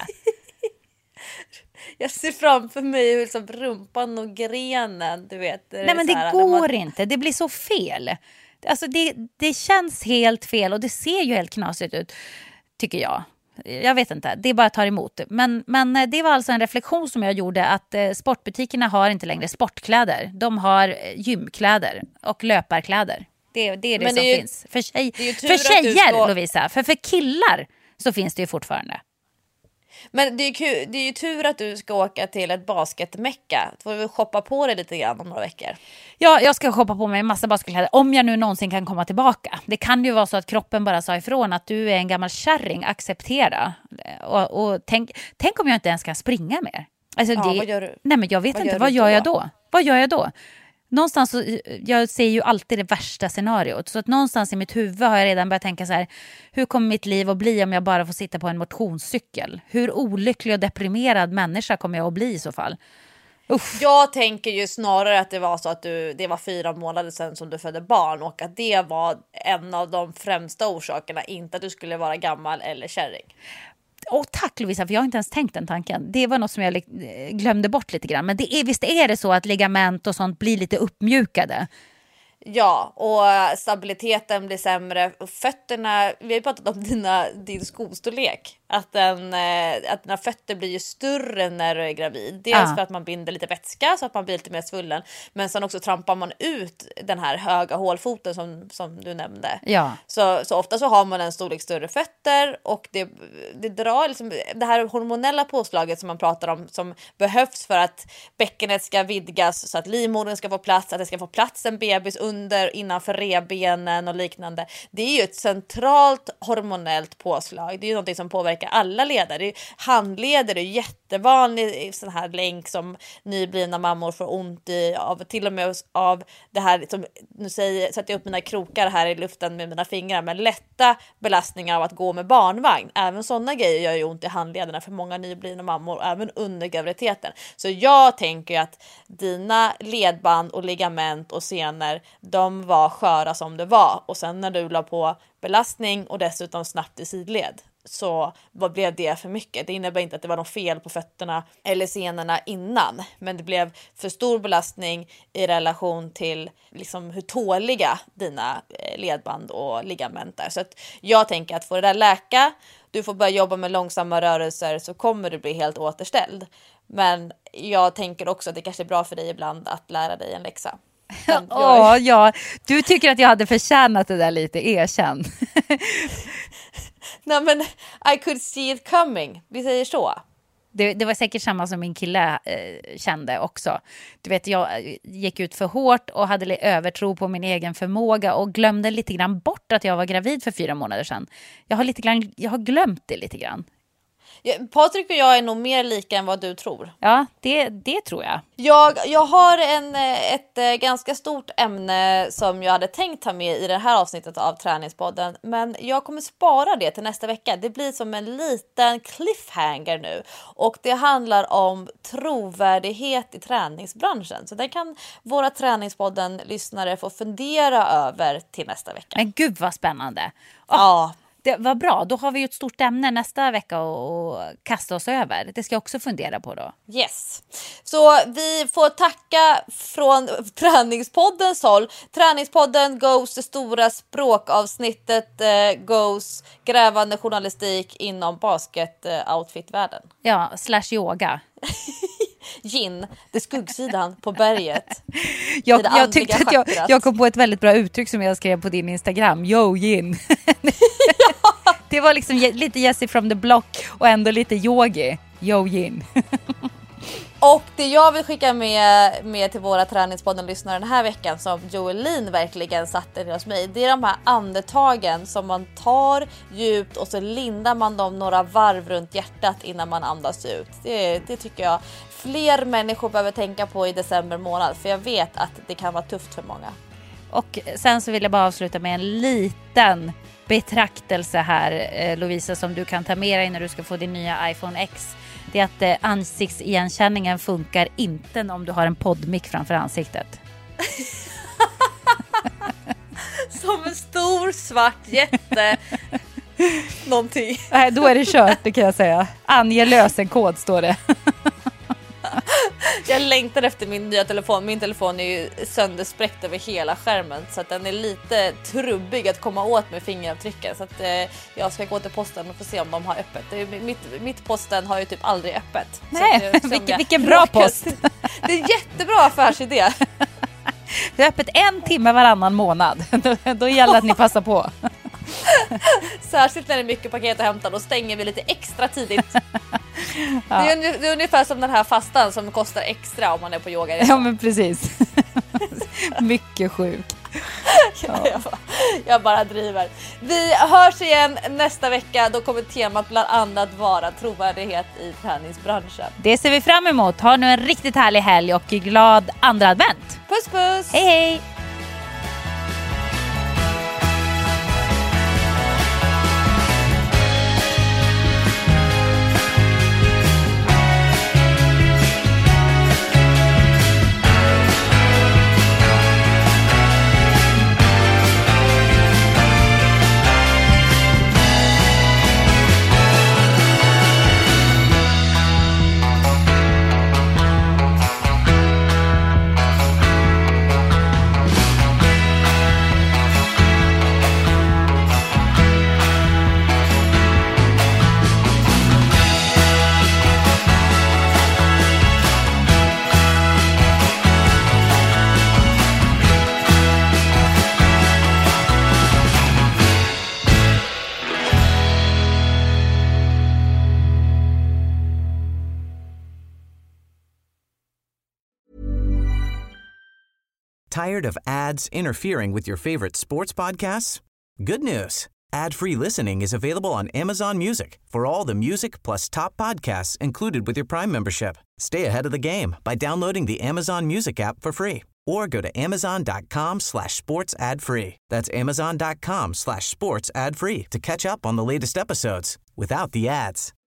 Jag ser framför mig hur som rumpan och grenen, du vet. Nej men det här, går man... inte. Det blir så fel. Alltså det, det känns helt fel och det ser ju helt knasigt ut. Tycker jag. Jag vet inte, det är bara att ta emot. Men, men det var alltså en reflektion som jag gjorde att eh, sportbutikerna har inte längre sportkläder. De har gymkläder och löparkläder. Det, det är det men som det är ju, finns. För, tjej, för tjejer, ska... Lovisa. För, för killar så finns det ju fortfarande. Men det är, kul, det är ju tur att du ska åka till ett basketmecka. Då får du shoppa på dig lite grann om några veckor. Ja, jag ska shoppa på mig en massa basketkläder. Om jag nu någonsin kan komma tillbaka. Det kan ju vara så att kroppen bara sa ifrån att du är en gammal kärring. Acceptera. Och, och tänk, tänk om jag inte ens kan springa mer. Alltså ja, det, vad gör du? Nej, men jag vet vad inte. Gör vad gör då? jag då? Vad gör jag då? Någonstans så, jag ser ju alltid det värsta scenariot. Så att någonstans i mitt huvud har jag redan börjat tänka så här. Hur kommer mitt liv att bli om jag bara får sitta på en motionscykel? Hur olycklig och deprimerad människa kommer jag att bli i så fall? Uff. Jag tänker ju snarare att det var så att du, det var fyra månader sedan som du födde barn. Och att det var en av de främsta orsakerna. Inte att du skulle vara gammal eller kärring. Åh, tack Lovisa, för jag har inte ens tänkt den tanken. Det var något som jag glömde bort lite grann. Men det är, visst är det så att ligament och sånt blir lite uppmjukade? Ja, och stabiliteten blir sämre. Och fötterna, vi har ju pratat om dina, din skostorlek. Att, den, att dina fötter blir ju större när du är gravid. Dels ah. för att man binder lite vätska så att man blir lite mer svullen. Men sen också trampar man ut den här höga hålfoten som, som du nämnde. Ja. Så, så ofta så har man en storlek större fötter. Och det, det drar liksom, det här hormonella påslaget som man pratar om. Som behövs för att bäckenet ska vidgas. Så att livmodern ska få plats. Att det ska få plats en bebis under, innanför revbenen och liknande. Det är ju ett centralt hormonellt påslag. Det är ju något som påverkar alla leder. Handleder är jättevanlig sån här länk som nyblivna mammor får ont i av, till och med av det här som, nu säger, sätter jag upp mina krokar här i luften med mina fingrar, men lätta belastningar av att gå med barnvagn. Även sådana grejer gör ju ont i handlederna för många nyblivna mammor, även under graviditeten. Så jag tänker att dina ledband och ligament och senor, de var sköra som det var. Och sen när du la på belastning och dessutom snabbt i sidled, så vad blev det för mycket? Det innebär inte att det var något fel på fötterna eller senorna innan, men det blev för stor belastning i relation till liksom hur tåliga dina ledband och ligament är. Så att jag tänker att får det där läka, du får börja jobba med långsamma rörelser, så kommer du bli helt återställd. Men jag tänker också att det kanske är bra för dig ibland att lära dig en läxa. Åh, ja, du tycker att jag hade förtjänat det där lite, erkänn. Nej men I could see it coming, vi säger så. Det, det var säkert samma som min kille eh, kände också. Du vet, jag gick ut för hårt och hade övertro på min egen förmåga och glömde lite grann bort att jag var gravid för fyra månader sedan. Jag har, lite grann, jag har glömt det lite grann. Ja, Patrik och jag är nog mer lika än vad du tror. Ja, det, det tror jag. jag. Jag har en, ett ganska stort ämne som jag hade tänkt ta med i det här avsnittet av Träningspodden. Men jag kommer spara det till nästa vecka. Det blir som en liten cliffhanger nu. Och det handlar om trovärdighet i träningsbranschen. Så det kan våra Träningspodden-lyssnare få fundera över till nästa vecka. Men gud vad spännande. Oh. Ja. Det var bra, då har vi ju ett stort ämne nästa vecka och kasta oss över. Det ska jag också fundera på då. Yes. Så vi får tacka från Träningspoddens håll. Träningspodden goes det stora språkavsnittet eh, goes grävande journalistik inom basket-outfit-världen. Ja, slash yoga. Gin, det skuggsidan på berget. Jag, jag tyckte att jag, jag kom på ett väldigt bra uttryck som jag skrev på din Instagram. Yo, gin. Ja. Det var liksom lite Jessie from the block och ändå lite yogi. Yo, gin. Och det jag vill skicka med, med till våra Träningspodden-lyssnare den här veckan som Joelin verkligen satte hos mig. Det är de här andetagen som man tar djupt och så lindar man dem några varv runt hjärtat innan man andas ut. Det, det tycker jag fler människor behöver tänka på i december månad. För jag vet att det kan vara tufft för många. Och sen så vill jag bara avsluta med en liten betraktelse här, Lovisa, som du kan ta med dig när du ska få din nya iPhone X. Det är att eh, ansiktsigenkänningen funkar inte om du har en poddmick framför ansiktet. Som en stor svart jätte. Någonting. Nej, då är det kört, det kan jag säga. Ange lösenkod står det. Jag längtar efter min nya telefon. Min telefon är ju sönderspräckt över hela skärmen. Så att den är lite trubbig att komma åt med fingeravtrycken. Så att eh, jag ska gå till posten och få se om de har öppet. Det är, mitt, mitt posten har ju typ aldrig öppet. Nej, vilken, vilken bra post. Det är en jättebra affärsidé. Det är öppet en timme varannan månad. Då, då gäller att ni passar på. Särskilt när det är mycket paket att hämta. Då stänger vi lite extra tidigt. Ja. Det, är, det är ungefär som den här fastan som kostar extra om man är på yoga. Ja, men precis. Mycket sjukt. Ja. Jag, bara, jag bara driver. Vi hörs igen nästa vecka. Då kommer temat bland annat vara trovärdighet i träningsbranschen. Det ser vi fram emot. Ha nu en riktigt härlig helg och glad andra advent. Puss puss. Hej hej. Tired of ads interfering with your favorite sports podcasts? Good news. Ad-free listening is available on Amazon Music for all the music plus top podcasts included with your Prime membership. Stay ahead of the game by downloading the Amazon Music app for free or go to amazon.com slash sports ad free. That's amazon.com slash sports ad free to catch up on the latest episodes without the ads.